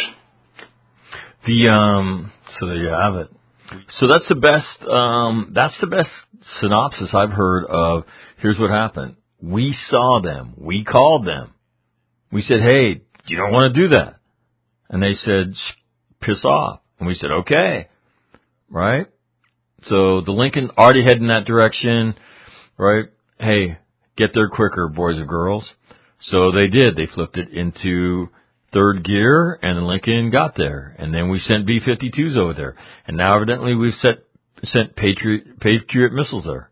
Speaker 2: So there you have it. So that's the best synopsis I've heard of. Here's what happened. We saw them. We called them. We said, hey, you don't want to do that. And they said, piss off. And we said, okay. Right? So the Lincoln already heading in that direction. Right? Hey, get there quicker, boys and girls. So they did. They flipped it into third gear, and the Lincoln got there. And then we sent B-52s over there. And now evidently we've sent Patriot missiles there.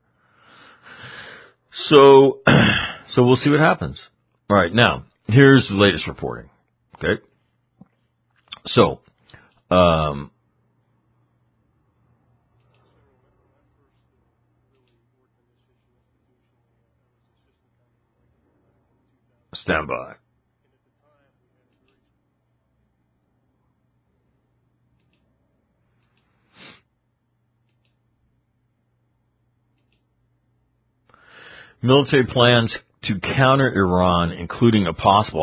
Speaker 2: So we'll see what happens. All right, now, here's the latest reporting. Okay? So, stand by. Military plans to counter Iran, including a possible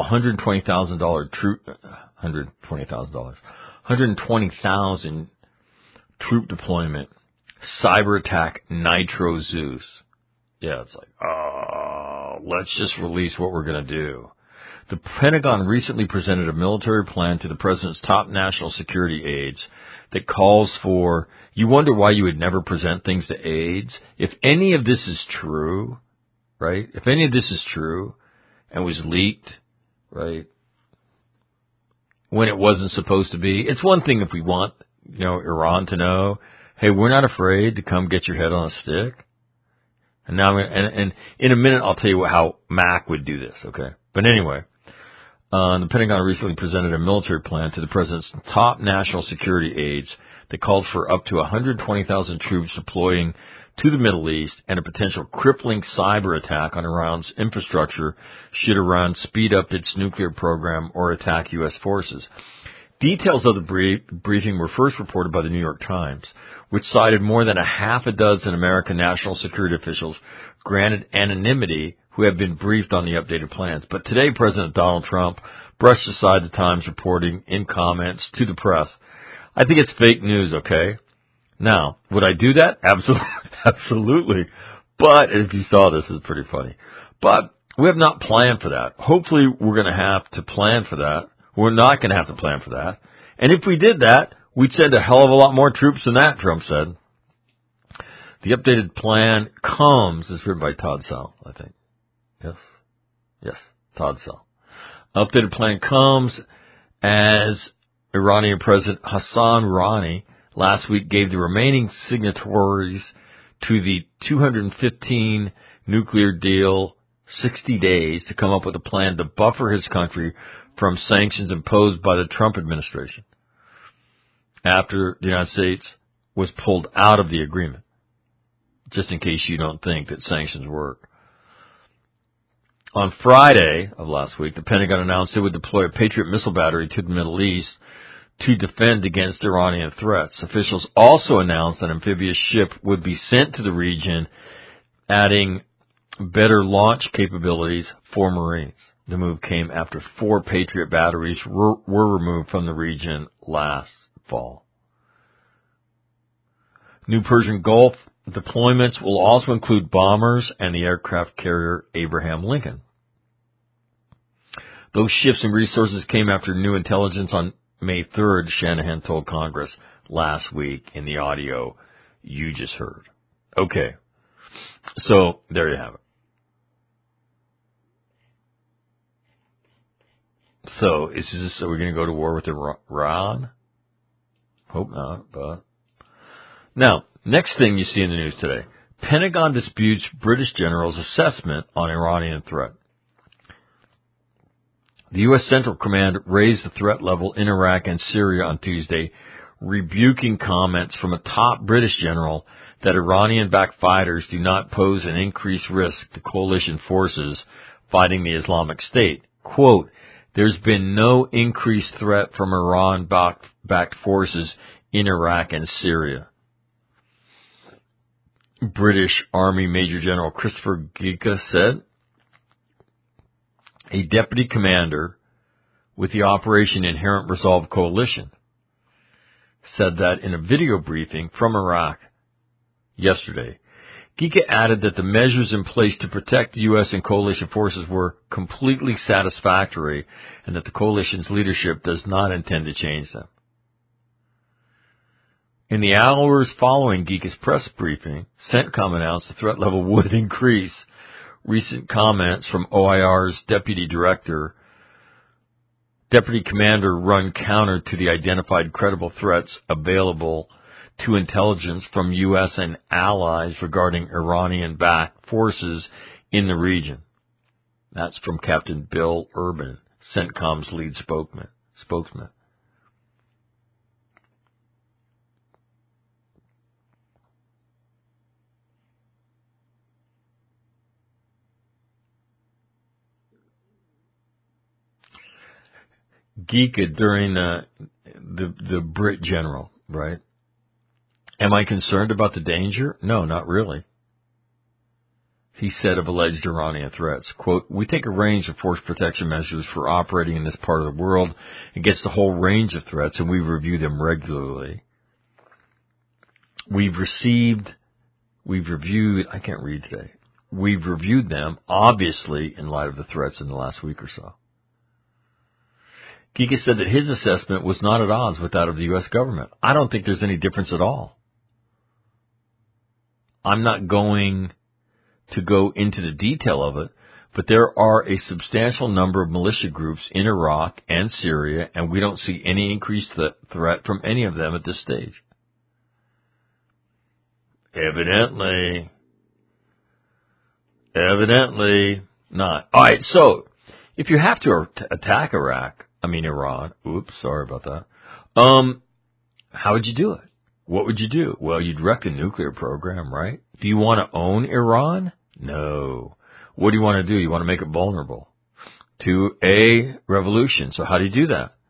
Speaker 2: $120,000 troop deployment, cyber attack Nitro Zeus. Yeah, it's like, let's just release what we're going to do. The Pentagon recently presented a military plan to the president's top national security aides that calls for, you wonder why you would never present things to aides? If any of this is true, right? If any of this is true and was leaked, right, when it wasn't supposed to be, it's one thing if we want, Iran to know, hey, we're not afraid to come get your head on a stick. And now, and in a minute, I'll tell you how Mac would do this, okay? But anyway, the Pentagon recently presented a military plan to the president's top national security aides that calls for up to 120,000 troops deploying to the Middle East and a potential crippling cyber attack on Iran's infrastructure should Iran speed up its nuclear program or attack U.S. forces. Details of the briefing were first reported by the New York Times, which cited more than a half a dozen American national security officials granted anonymity who have been briefed on the updated plans. But today, President Donald Trump brushed aside the Times reporting in comments to the press. I think it's fake news, okay? Now, would I do that? Absolutely. But if you saw this, it's pretty funny. But we have not planned for that. Hopefully, we're going to have to plan for that. We're not going to have to plan for that. And if we did that, we'd send a hell of a lot more troops than that, Trump said. The updated plan comes, is written by Todd Sell, I think. Yes, Todd Sell. Updated plan comes as Iranian President Hassan Rouhani last week gave the remaining signatories to the 215 nuclear deal 60 days to come up with a plan to buffer his country from sanctions imposed by the Trump administration after the United States was pulled out of the agreement, just in case you don't think that sanctions work. On Friday of last week, the Pentagon announced it would deploy a Patriot missile battery to the Middle East to defend against Iranian threats. Officials also announced that an amphibious ship would be sent to the region, adding better launch capabilities for Marines. The move came after 4 Patriot batteries were removed from the region last fall. New Persian Gulf deployments will also include bombers and the aircraft carrier Abraham Lincoln. Those shifts in resources came after new intelligence on May 3rd, Shanahan told Congress last week in the audio you just heard. Okay, so there you have it. So, are we going to go to war with Iran? Hope not, but. Now, next thing you see in the news today. Pentagon disputes British general's assessment on Iranian threat. The U.S. Central Command raised the threat level in Iraq and Syria on Tuesday, rebuking comments from a top British general that Iranian-backed fighters do not pose an increased risk to coalition forces fighting the Islamic State. Quote, "There's been no increased threat from Iran-backed forces in Iraq and Syria." British Army Major General Christopher Ghika said. A deputy commander with the Operation Inherent Resolve Coalition said that in a video briefing from Iraq yesterday. Ghika added that the measures in place to protect the U.S. and coalition forces were completely satisfactory and that the coalition's leadership does not intend to change them. In the hours following Ghika's press briefing, CENTCOM announced the threat level would increase. Recent comments from OIR's deputy commander run counter to the identified credible threats available to intelligence from U.S. and allies regarding Iranian-backed forces in the region. That's from Captain Bill Urban, CENTCOM's lead spokesman. Ghika during the Brit general, right? Am I concerned about the danger? No, not really. He said of alleged Iranian threats, quote, "We take a range of force protection measures for operating in this part of the world against the whole range of threats, and we review them regularly. We've reviewed them, obviously, in light of the threats in the last week or so." Ghika said that his assessment was not at odds with that of the U.S. government. I don't think there's any difference at all. I'm not going to go into the detail of it, but there are a substantial number of militia groups in Iraq and Syria, and we don't see any increased threat from any of them at this stage. Evidently not. All right, so if you have to attack Iran, oops, sorry about that. How would you do it? What would you do? Well, you'd wreck a nuclear program, right? Do you want to own Iran? No. What do you want to do? You want to make it vulnerable to a revolution. So how do you do that?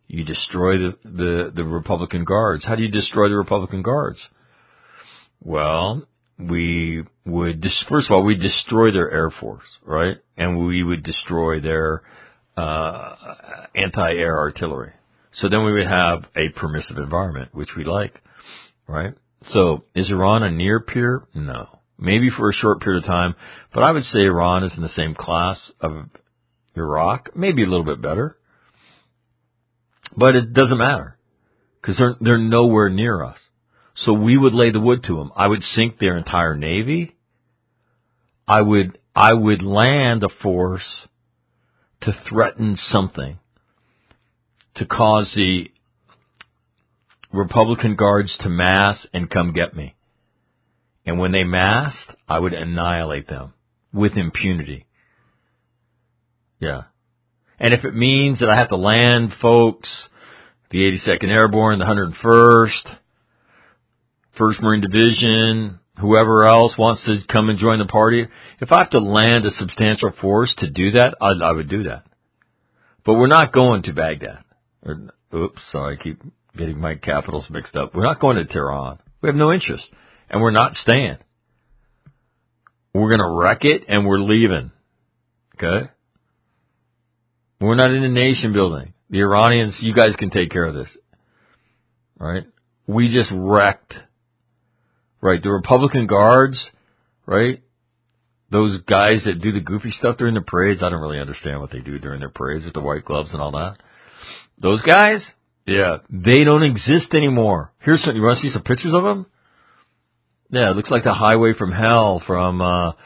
Speaker 2: You destroy the Republican Guards. How do you destroy the Republican Guards? Well, we would, first of all, we'd destroy their Air Force, right? And we would destroy their anti-air artillery. So then we would have a permissive environment, which we like, right? So is Iran a near peer? No. Maybe for a short period of time, but I would say Iran is in the same class of Iraq, maybe a little bit better. But it doesn't matter, because they're nowhere near us. So we would lay the wood to them. I would sink their entire navy. I would land a force to threaten something, to cause the Republican Guards to mass and come get me. And when they massed, I would annihilate them with impunity. Yeah. And if it means that I have to land folks, the 82nd Airborne, the 101st, 1st Marine Division, whoever else wants to come and join the party, if I have to land a substantial force to do that, I would do that. But we're not going to Baghdad. Oops, sorry, I keep getting my capitals mixed up. We're not going to Tehran. We have no interest. And we're not staying. We're going to wreck it and we're leaving. Okay? We're not in a nation building. The Iranians, you guys can take care of this. All right? We just wrecked. Right? The Republican Guards, right? Those guys that do the goofy stuff during the parades, I don't really understand what they do during their parades with the white gloves and all that. Those guys, yeah, they don't exist anymore. Here's some, you want to see some pictures of them? Yeah, it looks like the highway from hell from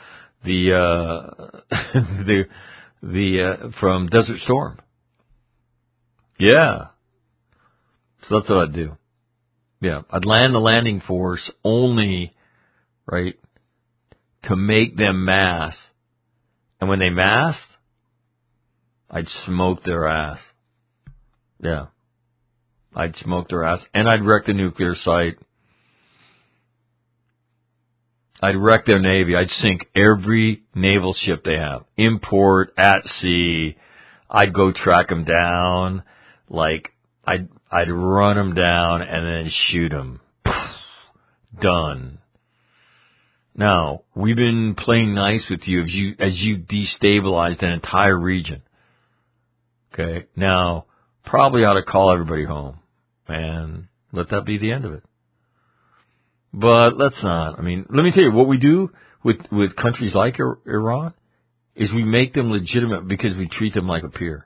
Speaker 2: from Desert Storm. Yeah. So that's what I'd do. Yeah, I'd land the landing force only, right, to make them mass. And when they massed, I'd smoke their ass. Yeah. I'd smoke their ass. And I'd wreck the nuclear site. I'd wreck their navy. I'd sink every naval ship they have. Import, at sea. I'd go track them down. Like, I'd run them down and then shoot them. Done. Now, we've been playing nice with you as you destabilized an entire region. Okay? Now, probably ought to call everybody home and let that be the end of it. But let's not. I mean, let me tell you, what we do with countries like Iran is we make them legitimate because we treat them like a peer.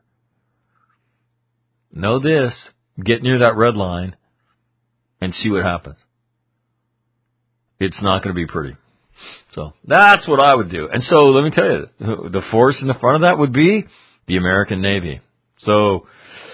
Speaker 2: Know this. Get near that red line and see what happens. It's not going to be pretty. So that's what I would do. And so let me tell you, the force in the front of that would be the American Navy. So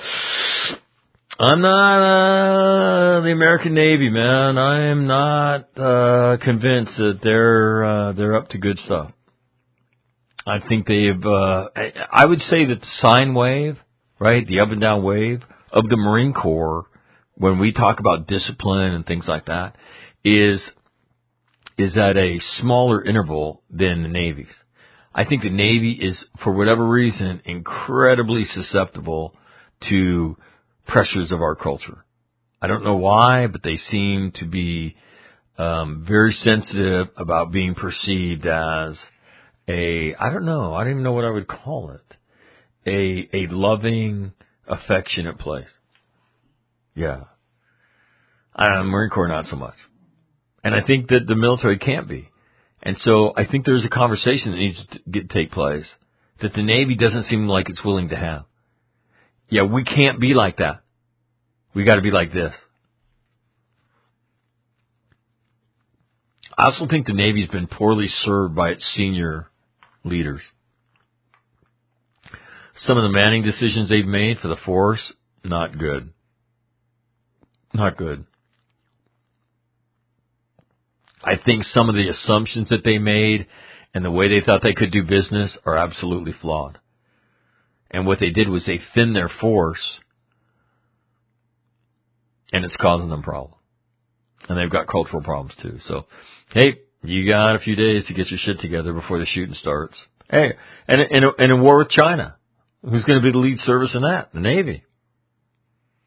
Speaker 2: I'm not the American Navy, man. I am not convinced that they're up to good stuff. I think they've. I would say that the sine wave, right, the up and down wave of the Marine Corps, when we talk about discipline and things like that, is at a smaller interval than the Navy's. I think the Navy is, for whatever reason, incredibly susceptible to pressures of our culture. I don't know why, but they seem to be very sensitive about being perceived as I don't even know what I would call it, a loving, affectionate place. Yeah. Marine Corps, not so much. And I think that the military can't be. And so I think there's a conversation that needs to take place that the Navy doesn't seem like it's willing to have. Yeah, we can't be like that. We got to be like this. I also think the Navy's been poorly served by its senior leaders. Some of the manning decisions they've made for the force, not good. Not good. I think some of the assumptions that they made and the way they thought they could do business are absolutely flawed. And what they did was they thinned their force, and it's causing them problems. And they've got cultural problems too. So, hey, you got a few days to get your shit together before the shooting starts. Hey, and in a war with China, who's going to be the lead service in that? The Navy.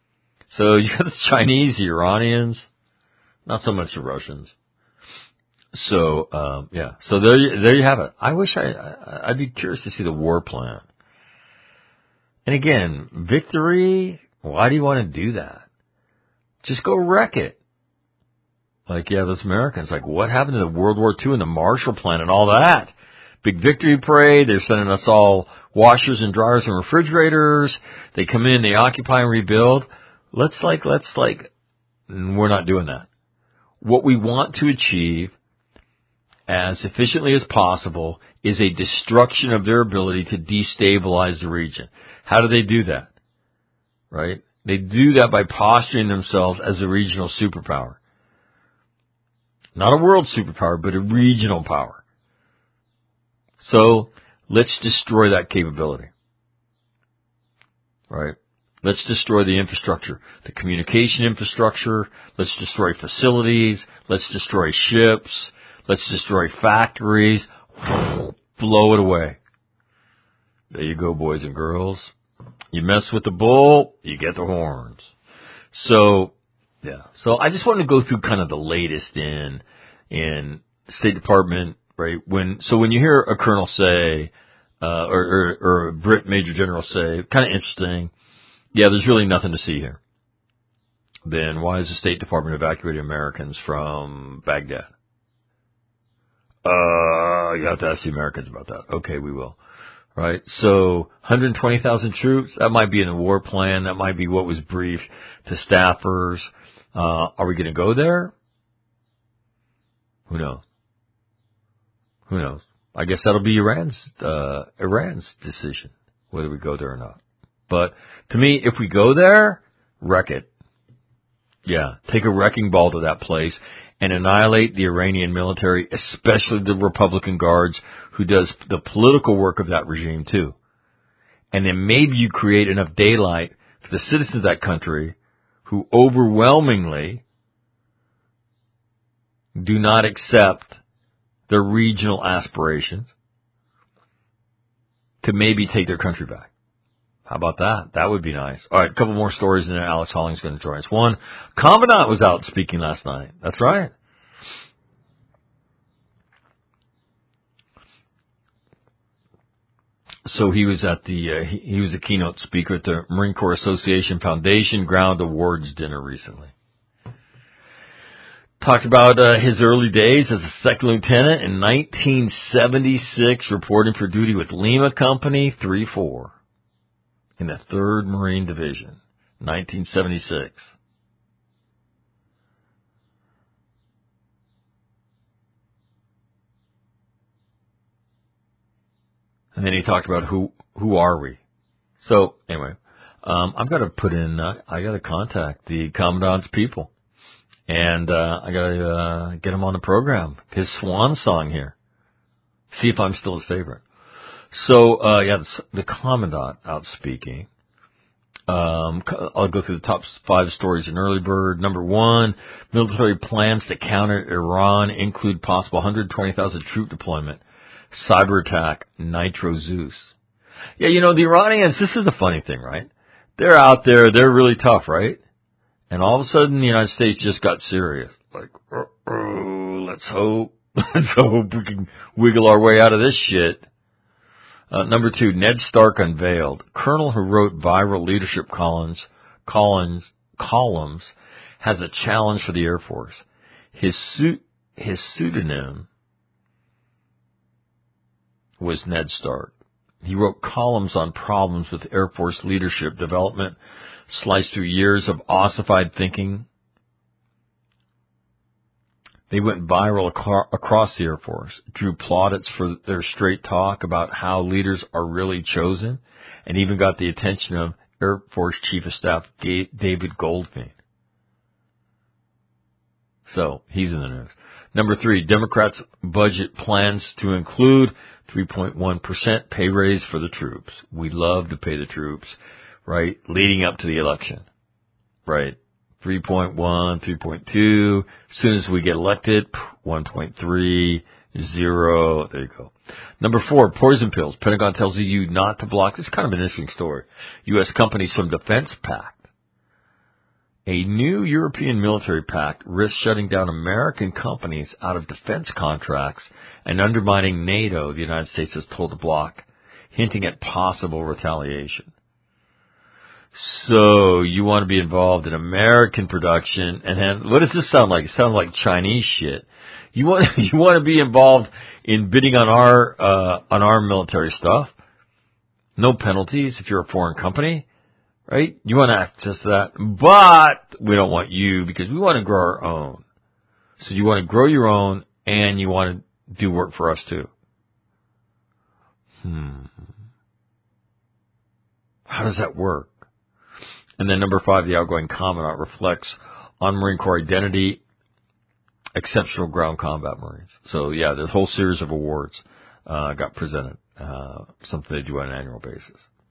Speaker 2: So you got the Chinese, the Iranians, not so much the Russians. So, so there you have it. I wish I'd be curious to see the war plan. And again, victory, why do you want to do that? Just go wreck it. Like, those Americans, like, what happened to the World War II and the Marshall Plan and all that? Big victory parade, they're sending us all washers and dryers and refrigerators. They come in, they occupy and rebuild. Let's we're not doing that. What we want to achieve as efficiently as possible is a destruction of their ability to destabilize the region. How do they do that? Right? They do that by posturing themselves as a regional superpower. Not a world superpower, but a regional power. So, let's destroy that capability. Right? Let's destroy the infrastructure, the communication infrastructure. Let's destroy facilities. Let's destroy ships. Let's destroy factories. Blow it away. There you go, boys and girls. You mess with the bull, you get the horns. So, So I just wanted to go through kind of the latest in State Department, right? When you hear a colonel say, or a Brit Major General say, kind of interesting. Yeah, there's really nothing to see here. Then why is the State Department evacuating Americans from Baghdad? You have to ask the Americans about that. Okay, we will. Right? So, 120,000 troops, that might be in the war plan. That might be what was briefed to staffers. Are we going to go there? Who knows? I guess that'll be Iran's decision, whether we go there or not. But to me, if we go there, wreck it. Yeah, take a wrecking ball to that place and annihilate the Iranian military, especially the Republican Guards, who does the political work of that regime too. And then maybe you create enough daylight for the citizens of that country who overwhelmingly do not accept their regional aspirations to maybe take their country back. How about that? That would be nice. All right, a couple more stories, and then Alex Holling's going to join us. One, Commandant was out speaking last night. That's right. So he was at he was a keynote speaker at the Marine Corps Association Foundation Ground Awards dinner recently. Talked about his early days as a second lieutenant in 1976, reporting for duty with Lima Company 3-4 in the 3rd Marine Division, 1976. And then he talked about who are we. So anyway, I've got to put in. I got to contact the Commandant's people, and I got to get him on the program. His swan song here. See if I'm still his favorite. So the Commandant out speaking. I'll go through the top 5 stories in Early Bird. Number 1, military plans to counter Iran include possible 120,000 troop deployment. Cyber attack, Nitro Zeus. Yeah, the Iranians, this is the funny thing, right? They're out there, they're really tough, right? And all of a sudden, the United States just got serious. Like, let's hope we can wiggle our way out of this shit. Number 2, Ned Stark unveiled. Colonel who wrote viral leadership columns has a challenge for the Air Force. His pseudonym was Ned Stark. He wrote columns on problems with Air Force leadership development, sliced through years of ossified thinking. They went viral across the Air Force, drew plaudits for their straight talk about how leaders are really chosen, and even got the attention of Air Force Chief of Staff David Goldfein. So, he's in the news. Number 3, Democrats' budget plans to include 3.1% pay raise for the troops. We love to pay the troops, right? Leading up to the election, right? 3.1, 3.2. As soon as we get elected, 1.3, 0. There you go. Number 4, poison pills. Pentagon tells EU not to block. This is kind of an interesting story. U.S. companies from Defense Pact A new European military pact risks shutting down American companies out of defense contracts and undermining NATO, the United States has told the bloc, hinting at possible retaliation. So, you want to be involved in American production, and what does this sound like? It sounds like Chinese shit. You want to be involved in bidding on our military stuff. No penalties if you're a foreign company, right? You want access to that, but we don't want you because we want to grow our own. So you want to grow your own, and you want to do work for us too. How does that work? And then number 5, the outgoing commandant reflects on Marine Corps identity, exceptional ground combat Marines. So yeah, this whole series of awards got presented, something they do on an annual basis.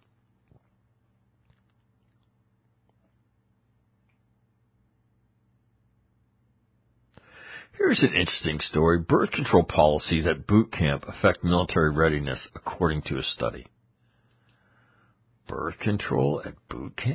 Speaker 2: Here's an interesting story. Birth control policies at boot camp affect military readiness, according to a study. Birth control at boot camp?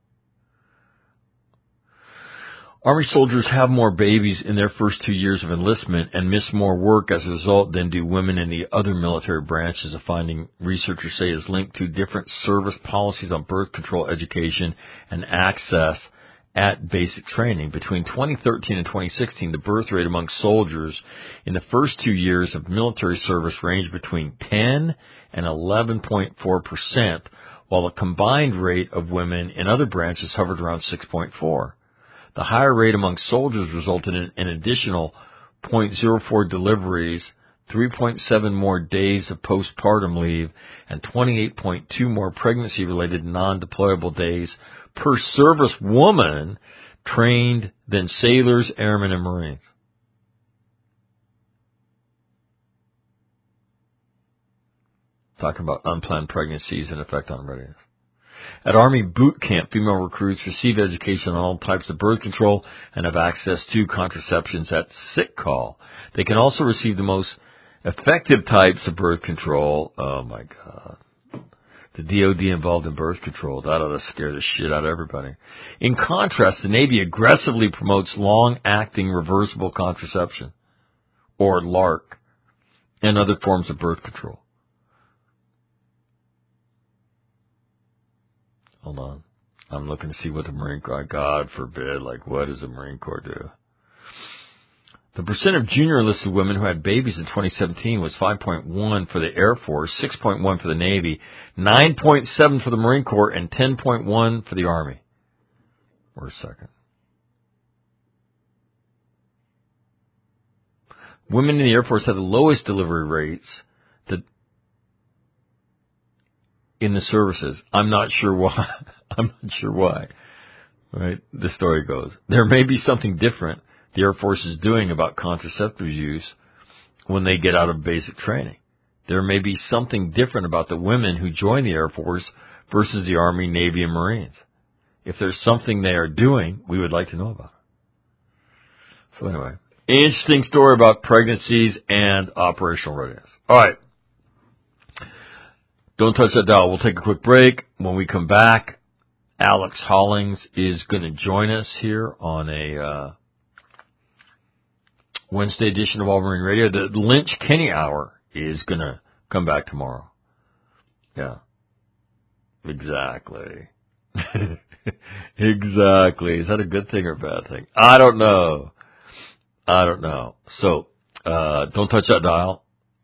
Speaker 2: Army soldiers have more babies in their first 2 years of enlistment and miss more work as a result than do women in the other military branches, a finding researchers say is linked to different service policies on birth control education and access at basic training. Between 2013 and 2016, the birth rate among soldiers in the first 2 years of military service ranged between 10 and 11.4%, while the combined rate of women in other branches hovered around 6.4%. The higher rate among soldiers resulted in an additional 0.04 deliveries, 3.7 more days of postpartum leave, and 28.2 more pregnancy-related non-deployable days per service woman trained than sailors, airmen, and Marines. Talking about unplanned pregnancies and effect on readiness. At Army boot camp, female recruits receive education on all types of birth control and have access to contraceptions at sick call. They can also receive the most effective types of birth control. Oh my God. The DOD involved in birth control. That ought to scare the shit out of everybody. In contrast, the Navy aggressively promotes long-acting reversible contraception, or LARC, and other forms of birth control. Hold on. I'm looking to see what the Marine Corps, God forbid, what does the Marine Corps do? The percent of junior enlisted women who had babies in 2017 was 5.1 for the Air Force, 6.1 for the Navy, 9.7 for the Marine Corps, and 10.1 for the Army. Wait a second. Women in the Air Force had the lowest delivery rates in the services. I'm not sure why. Right? The story goes. There may be something different the Air Force is doing about contraceptive use when they get out of basic training. There may be something different about the women who join the Air Force versus the Army, Navy, and Marines. If there's something they are doing, we would like to know about it. So anyway, interesting story about pregnancies and operational readiness. All right. Don't touch that dial. We'll take a quick break. When we come back, Alex Hollings is going to join us here on a Wednesday edition of All Marine Radio. The Lynch Kenny Hour is going to come back tomorrow. Yeah. Exactly. Exactly. Is that a good thing or a bad thing? I don't know. So, don't touch that dial.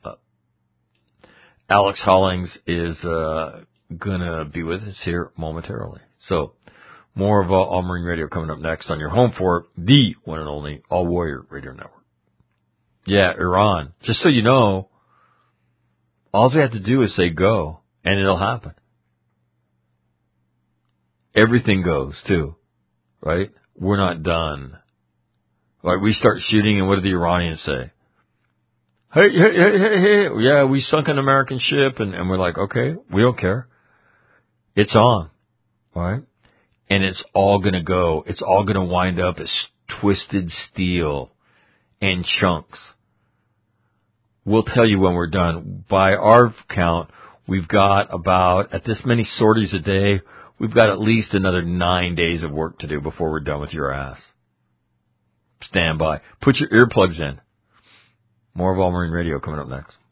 Speaker 2: Alex Hollings is going to be with us here momentarily. So, more of All Marine Radio coming up next on your home for the one and only All Warrior Radio Network. Yeah, Iran. Just so you know, all they have to do is say go, and it'll happen. Everything goes, too. Right? We're not done. Like, we start shooting, and what do the Iranians say? Hey, yeah, we sunk an American ship, and we're like, okay, we don't care. It's on, right? And it's all gonna go. It's all gonna wind up as twisted steel and chunks. We'll tell you when we're done. By our count, we've got about, at this many sorties a day, we've got at least another 9 days of work to do before we're done with your ass. Stand by. Put your earplugs in. More of All Marine Radio coming up next.